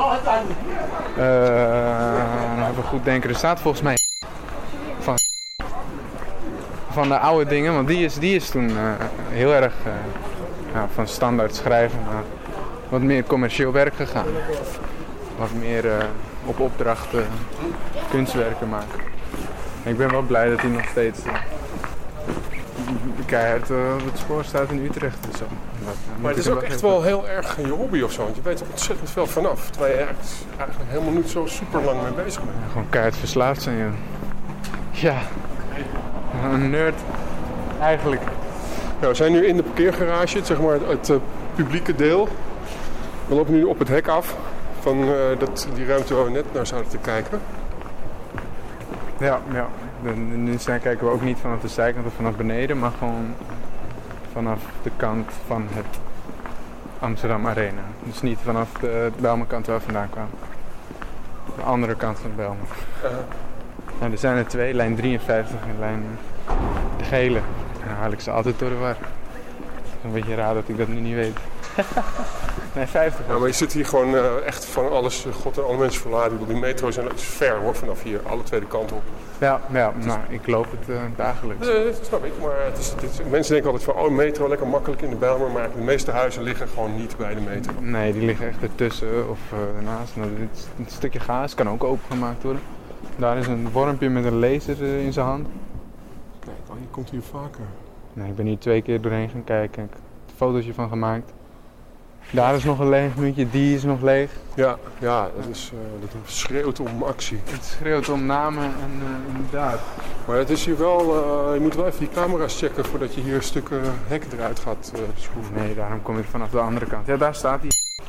Speaker 1: Uh, dan even goed denken, er staat volgens mij van, van de oude dingen, want die is, die is toen uh, heel erg uh, ja, van standaard schrijven naar wat meer commercieel werk gegaan. Wat meer uh, op opdracht uh, kunstwerken maken. En ik ben wel blij dat hij nog steeds uh, keihard uh, op het spoor staat in Utrecht en zo. Dat, uh,
Speaker 2: maar het is ook echt wel heel erg je hobby of zo, want je weet er ontzettend veel vanaf. Terwijl je eigenlijk helemaal niet zo super lang mee bezig bent.
Speaker 1: Ja, gewoon keihard verslaafd zijn, ja. Ja, een nerd eigenlijk.
Speaker 2: Ja, we zijn nu in de parkeergarage, zeg maar het uh, publieke deel. We lopen nu op het hek af van uh, dat, die ruimte waar we net naar zaten te kijken.
Speaker 1: Ja, ja. Nu kijken we ook niet vanaf de zijkant of vanaf beneden, maar gewoon vanaf de kant van het Amsterdam Arena. Dus niet vanaf de Bijlmerkant waar we vandaan kwamen. De andere kant van Bijlmer. Uh. Nou, er zijn er twee, lijn drieënvijftig en lijn de gele. Dan haal ik ze altijd door de war. Het is een beetje raar dat ik dat nu niet weet. Nee, vijftig.
Speaker 2: Ja, maar je zit hier gewoon uh, echt van alles, uh, god en alle mensen verlaten. Die metro zijn is ver hoor, vanaf hier, alle twee de kanten op.
Speaker 1: Ja, ja nou, ik loop het uh, dagelijks.
Speaker 2: Nee, dat snap ik, maar het is, het is, mensen denken altijd van, oh metro, lekker makkelijk in de Bijlmer. Maar de meeste huizen liggen gewoon niet bij de metro.
Speaker 1: Nee, die liggen echt ertussen of uh, ernaast. Nou, dit, dit stukje gaas kan ook opengemaakt worden. Daar is een wormpje met een laser uh, in zijn hand.
Speaker 2: Kijk, oh, je komt hier vaker.
Speaker 1: Nee, ik ben hier twee keer doorheen gaan kijken. Ik heb er een fotootje van gemaakt. Daar is nog een leeg muurtje, die is nog leeg.
Speaker 2: Ja, ja dat, is, uh, dat schreeuwt om actie.
Speaker 1: Het schreeuwt om namen en uh, inderdaad.
Speaker 2: Maar het is hier wel, uh, je moet wel even die camera's checken voordat je hier stukken hek eruit gaat uh, schroeven.
Speaker 1: Nee, daarom kom ik vanaf de andere kant. Ja, daar staat hij.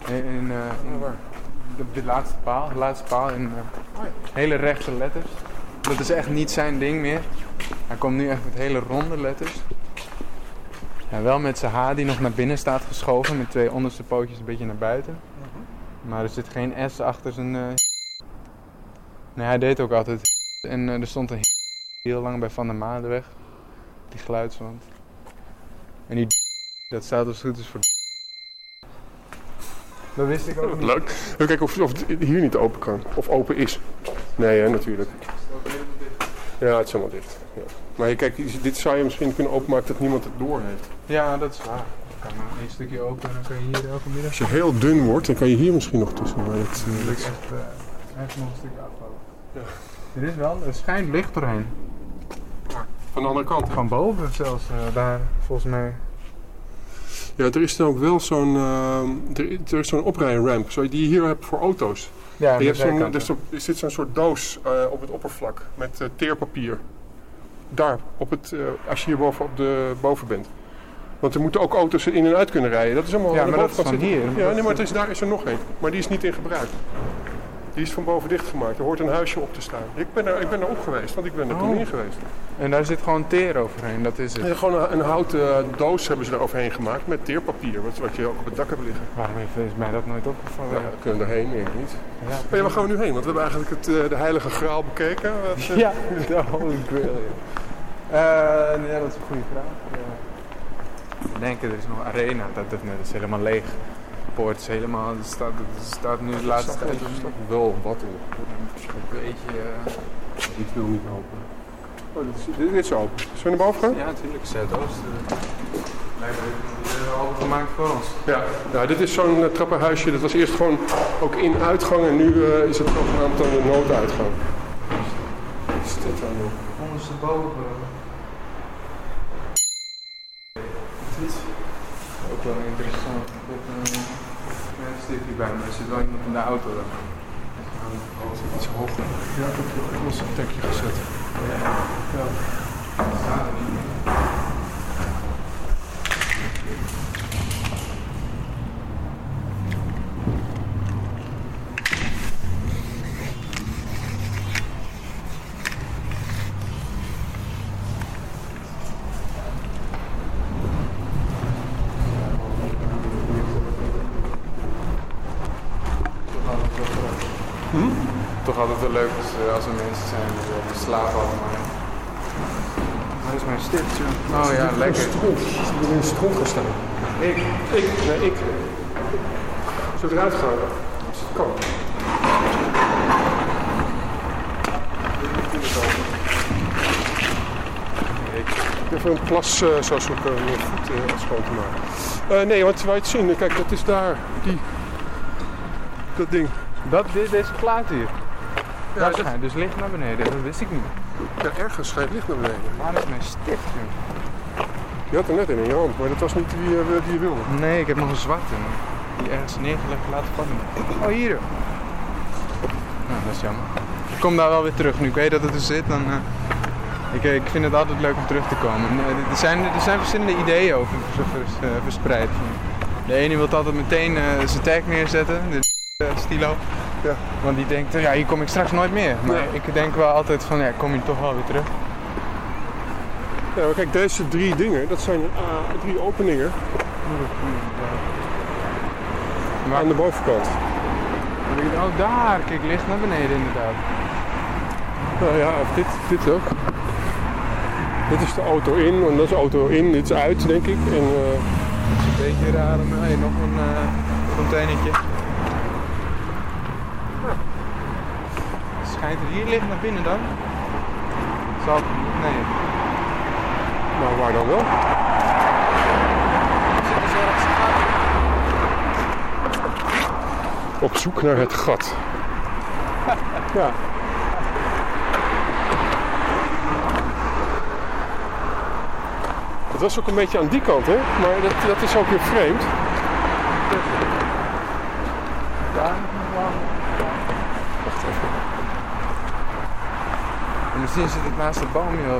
Speaker 1: In, in, uh, in de, de laatste paal, de laatste paal in uh, hele rechte letters. Dat is echt niet zijn ding meer. Hij komt nu echt met hele ronde letters. Ja, wel met zijn H die nog naar binnen staat geschoven, met twee onderste pootjes een beetje naar buiten. Maar er zit geen S achter zijn... Uh... Nee, hij deed ook altijd. En uh, er stond een heel lang bij Van der Madenweg. Die geluidswand. En die dat staat als het goed is voor... Dat wist ik ook niet.
Speaker 2: Leuk. Even kijken of, of het hier niet open kan. Of open is. Nee, hè, natuurlijk. Ja, het is helemaal dicht. Ja. Maar je, kijk, dit zou je misschien kunnen openmaken dat niemand het door heeft.
Speaker 1: Ja, dat is waar. Ik kan maar één stukje open en dan kan je hier elke middag...
Speaker 2: Als je heel dun wordt, dan kan je hier misschien nog tussen. Maar dat,
Speaker 1: dan wil ik echt, uh, echt nog een stukje afvallen. Ja. Er is wel, er schijnt licht doorheen.
Speaker 2: Van de andere kant?
Speaker 1: Van boven zelfs, uh, daar volgens mij.
Speaker 2: Ja, er is dan ook wel zo'n uh, er, er is zo'n oprijramp, zo die je hier hebt voor auto's.
Speaker 1: Ja,
Speaker 2: je hebt zo'n, er, zo, er zit zo'n soort doos uh, op het oppervlak met uh, teerpapier. Daar, op het, uh, als je hier boven, op de, boven bent. Want er moeten ook auto's in en uit kunnen rijden. Dat is allemaal
Speaker 1: ja,
Speaker 2: aan de
Speaker 1: maar dat is van
Speaker 2: zitten.
Speaker 1: hier.
Speaker 2: Ja, nee, maar het is, daar is er nog één. Maar die is niet in gebruik. Die is van boven dichtgemaakt. Er hoort een huisje op te staan. Ik ben er, ik ben er op geweest, want ik ben er oh. toen in geweest.
Speaker 1: En daar zit gewoon teer overheen, dat is het?
Speaker 2: Ja, gewoon een, een houten doos hebben ze er overheen gemaakt met teerpapier. Wat, wat je ook op het dak hebt liggen.
Speaker 1: Waarom is mij dat nooit opgevallen?
Speaker 2: Ja, we kunnen erheen, denk ik niet. Ja, maar ja, waar gaan we nu heen? Want we hebben eigenlijk het, uh, de heilige graal bekeken. Wat, uh...
Speaker 1: Ja, de holy grail, ja. Uh, ja, dat is een goede vraag. Ja. We denken, er is nog arena, dat, dat, dat is helemaal leeg. De poort is helemaal, er staat, er staat nu de laatste tijd
Speaker 2: wel wat in.
Speaker 1: Een beetje... Uh...
Speaker 2: Ik wil niet open. Oh, dit, is, dit, dit is open. Zullen we naar boven gaan?
Speaker 1: Ja, natuurlijk. Zuidoost. Lijkt me al gemaakt voor ons.
Speaker 2: Ja, nou, dit is zo'n uh, trappenhuisje. Dat was eerst gewoon ook in-uitgang en nu uh, is het zogenaamd dan de nooduitgang. Wat is dit dan nog?
Speaker 1: Ondersteboven. Dit is ook wel interessant. Ik heb een stukje bij me. Er zit wel iemand in de auto dan.
Speaker 2: Oh, het is iets hoger. Ja, ik heb los een tekje gezet.
Speaker 1: Ja.
Speaker 2: Ja.
Speaker 1: Dat staat er niet meer.
Speaker 2: Hm?
Speaker 1: Toch altijd wel leuk als, als er mensen zijn die slapen allemaal. Waar is mijn stift, joh? Oh ja, lekker.
Speaker 2: Ik ben in de stront gaan staan.
Speaker 1: Ik?
Speaker 2: Ik? Nee, ik. Zullen we eruit gaan? Als het kan. Even een plas uh, zo zoeken om je voet uh, schoon te maken. Uh, nee, wat wij het zien, kijk, dat is daar. Die. Dat ding.
Speaker 1: Dat, dit, deze plaat hier? Ja, daar
Speaker 2: dat...
Speaker 1: schijnt dus licht naar beneden, dat wist ik niet.
Speaker 2: Ja, ergens schijnt licht naar beneden.
Speaker 1: Waar is mijn stift, joh?
Speaker 2: Je had er net in in je hand, maar dat was niet die, uh, die je wilde.
Speaker 1: Nee, ik heb nog een zwarte. Die ergens neergelegd laten vallen. Oh, hier. Nou, dat is jammer. Ik kom daar wel weer terug. Nu ik weet dat het er zit, dan... Uh, ik, ik vind het altijd leuk om terug te komen. Uh, er, zijn, er zijn verschillende ideeën over vers, uh, verspreid. De ene wil altijd meteen uh, zijn tag neerzetten. De uh, stilo.
Speaker 2: Ja.
Speaker 1: Want die denkt, ja, hier kom ik straks nooit meer. Maar nee. Ik denk wel altijd van, ja, kom je toch wel weer terug.
Speaker 2: Ja, maar kijk, deze drie dingen, dat zijn uh, drie openingen. Maar aan de bovenkant.
Speaker 1: Oh, daar. Kijk, licht naar beneden inderdaad.
Speaker 2: Nou ja, dit, dit ook. Dit is de auto in, want dat is de auto in, dit is uit, denk ik. En, uh...
Speaker 1: het is een beetje raar, maar hey, nog een uh, containertje. Schijnt er hier licht naar binnen dan? Zal het... Nee.
Speaker 2: Nou, waar dan wel?
Speaker 1: Zit er zo ergens een gat?
Speaker 2: Op zoek naar het gat. Ja. Het was ook een beetje aan die kant, hè? Maar dat, dat is ook weer vreemd.
Speaker 1: Ja, wacht even. En misschien zit het naast de boom, joh.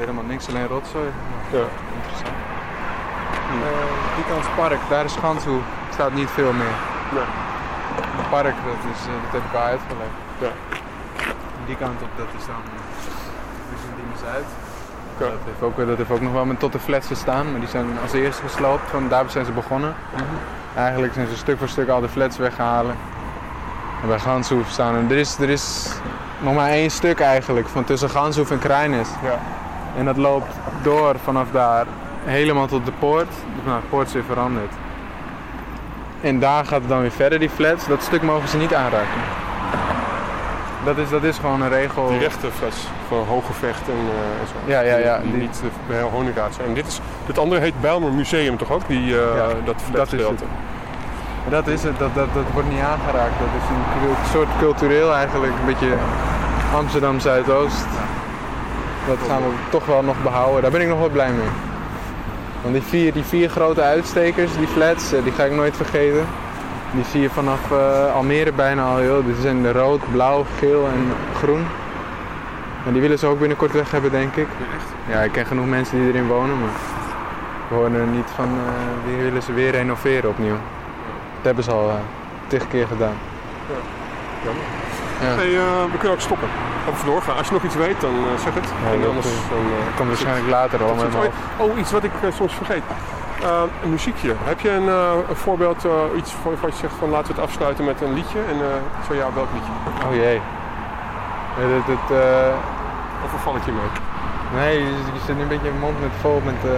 Speaker 1: helemaal niks, alleen rotzooi.
Speaker 2: Ja.
Speaker 1: Interessant. Uh, die kant het park, daar is Ganshoef, staat niet veel meer.
Speaker 2: Nee.
Speaker 1: Het park, dat, is, uh, dat heb ik al uitgelegd.
Speaker 2: Ja.
Speaker 1: Die kant op, dat is dan Diemen Zuid.
Speaker 2: Okay.
Speaker 1: Dat, heeft ook, dat heeft ook nog wel met tot de flatsen staan, maar die zijn als eerste gesloopt, van daar zijn ze begonnen. Mm-hmm. Eigenlijk zijn ze stuk voor stuk al de flats weghalen. En bij Ganshoef staan er, er is, er is nog maar één stuk eigenlijk, van tussen Ganshoef en Kruinis.
Speaker 2: Ja.
Speaker 1: En dat loopt door vanaf daar helemaal tot de poort. Nou, de poort is weer veranderd. En daar gaat het dan weer verder, die flats. Dat stuk mogen ze niet aanraken. Dat is, dat is gewoon een regel.
Speaker 2: Die rechte flats voor Hogevecht en, uh, en zo.
Speaker 1: Ja, ja, ja.
Speaker 2: Die, die
Speaker 1: die...
Speaker 2: niet uh, bij Honegaat zijn. En dit is, het andere heet Bijlmer Museum toch ook? Die, uh,
Speaker 1: ja,
Speaker 2: dat flatgedeelte.
Speaker 1: Dat is het. Dat, dat, dat wordt niet aangeraakt. Dat is een, een soort cultureel eigenlijk. Een beetje Amsterdam Zuidoost. Dat gaan we toch wel nog behouden. Daar ben ik nog wel blij mee. Want die vier, die vier grote uitstekers, die flats, die ga ik nooit vergeten. Die zie je vanaf uh, Almere bijna al. Joh. Die zijn de rood, blauw, geel en groen. En die willen ze ook binnenkort weg hebben, denk ik. Ja, ik ken genoeg mensen die erin wonen, maar we horen er niet van, uh, die willen ze weer renoveren opnieuw. Dat hebben ze al uh, tig keer gedaan.
Speaker 2: Ja, jammer.
Speaker 1: Ja.
Speaker 2: Hey, uh, we kunnen ook stoppen. Even doorgaan. Als je nog iets weet, dan uh, zeg het.
Speaker 1: Ja,
Speaker 2: en
Speaker 1: dat
Speaker 2: anders, dan, uh,
Speaker 1: komt waarschijnlijk later al met me.
Speaker 2: Oh, iets wat ik uh, soms vergeet. Uh, een muziekje. Heb je een, uh, een voorbeeld, uh, iets van, wat je zegt van laten we het afsluiten met een liedje? En uh, zo ja, welk liedje?
Speaker 1: Oh jee. Ja, dit, dit, uh...
Speaker 2: Of val ik je mee?
Speaker 1: Nee, je, je zit nu een beetje in je mond met vol met... Uh...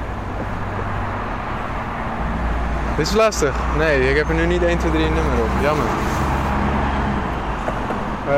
Speaker 1: Dit is lastig. Nee, ik heb er nu niet één, twee, drie nummer op. Jammer. Uh...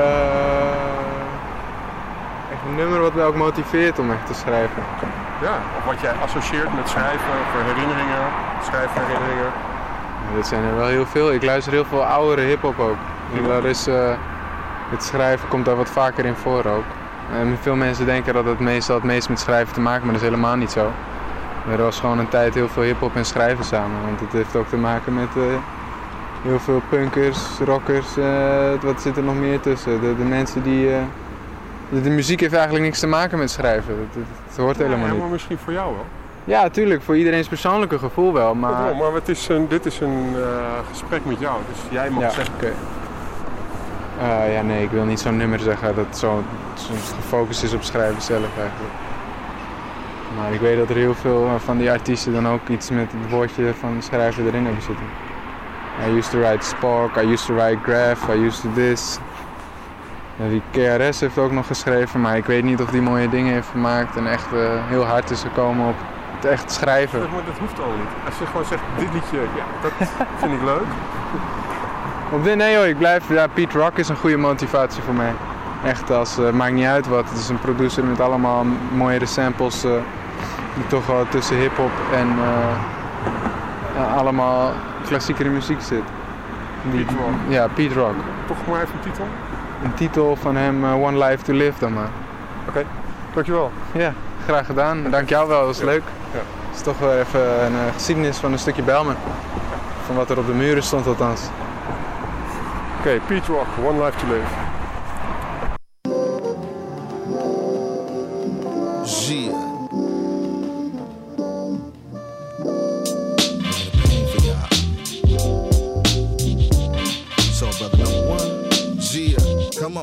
Speaker 1: Echt een nummer wat mij ook motiveert om echt te schrijven.
Speaker 2: Ja, of wat jij associeert met schrijven, voor herinneringen, schrijfherinneringen.
Speaker 1: Ja, dit zijn er wel heel veel. Ik luister heel veel oudere hiphop ook. En daar is, uh, het schrijven komt daar wat vaker in voor ook. En veel mensen denken dat het meestal het meest met schrijven te maken heeft, maar dat is helemaal niet zo. Er was gewoon een tijd heel veel hiphop en schrijven samen. Want het heeft ook te maken met uh, heel veel punkers, rockers. Uh, wat zit er nog meer tussen? De, de mensen die... Uh, de, de muziek heeft eigenlijk niks te maken met schrijven. Het, het, het hoort helemaal
Speaker 2: ja,
Speaker 1: niet.
Speaker 2: Maar misschien voor jou wel.
Speaker 1: Ja, tuurlijk. Voor iedereen's persoonlijke gevoel wel. Maar,
Speaker 2: ja, maar het is een, dit is een uh, gesprek met jou. Dus jij mag
Speaker 1: ja,
Speaker 2: zeggen.
Speaker 1: Okay. Uh, ja, nee, ik wil niet zo'n nummer zeggen dat zo, zo gefocust is op schrijven zelf eigenlijk. Maar ik weet dat er heel veel van die artiesten dan ook iets met het woordje van schrijven erin hebben zitten. I used to write Spark, I used to write Graph, I used to this. Ja, die K R S heeft ook nog geschreven, maar ik weet niet of die mooie dingen heeft gemaakt en echt uh, heel hard is gekomen op het echt schrijven.
Speaker 2: Maar dat hoeft al niet. Als je gewoon zegt, dit liedje, ja, dat vind ik leuk.
Speaker 1: Op dit, nee joh, ik blijf, ja, Pete Rock is een goede motivatie voor mij. Echt, als, uh, maakt niet uit wat. Het is een producer met allemaal mooiere samples uh, die toch wel tussen hip-hop en uh, uh, allemaal klassiekere muziek zit. Die,
Speaker 2: Pete Rock.
Speaker 1: Ja, Pete Rock.
Speaker 2: Toch maar even een titel?
Speaker 1: Een titel van hem, uh, One Life to Live dan maar.
Speaker 2: Oké, okay. Dankjewel.
Speaker 1: Ja, graag gedaan. Dank jou wel, dat was
Speaker 2: ja.
Speaker 1: leuk.
Speaker 2: Ja.
Speaker 1: Het is toch wel even een uh, geschiedenis van een stukje Bijlmer. Van wat er op de muren stond althans.
Speaker 2: Oké, okay, Pete Rock, One Life to Live.
Speaker 3: Yeah. So, brother number one, yeah, come on.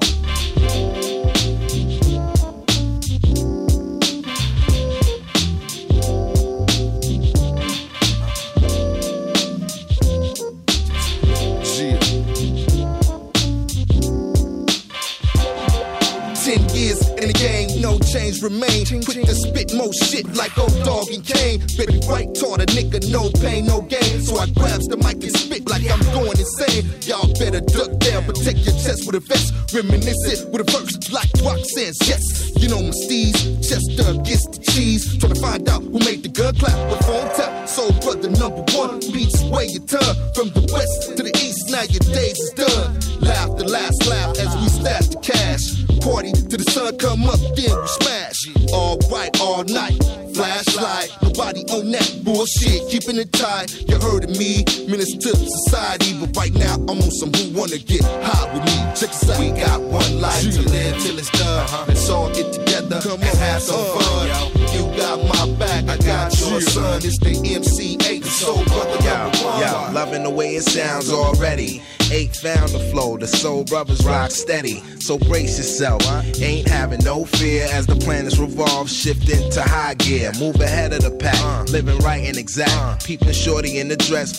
Speaker 3: Change remain, quick to spit more shit like old dog and Kane. Baby, right taught a nigga, no pain, no gain. So I grabs the mic and spit like I'm going insane. Y'all better duck down, protect your chest with a vest. Reminiscent with a verse like Rock says yes. You know my steez, chest against the cheese. Trying to find out who made the gun clap with phone tap. So brother number one, beats way you turn. From the west to the east, now your days is done. Laugh the last laugh as we stash the cash. Party till the sun come up, then we smash. All right, all night, flashlight. No nobody on that bullshit. Keeping it tight, you heard of me. Menace to society, but right now I'm on some who wanna get high with me. Check this out. We got one life to live till it's done. Uh-huh. Let's all get together Come and on. have some uh, fun. Yo. You got my back, I got your son. It's the M C eight, the soul brother number one.
Speaker 4: Yo, loving the way it sounds already. Eight found the flow, the soul brothers rock steady. So brace yourself, ain't having no fear as the planets revolve, shifting to high gear. Move ahead of the pack, living right and exact. Peeping shorty in the dress.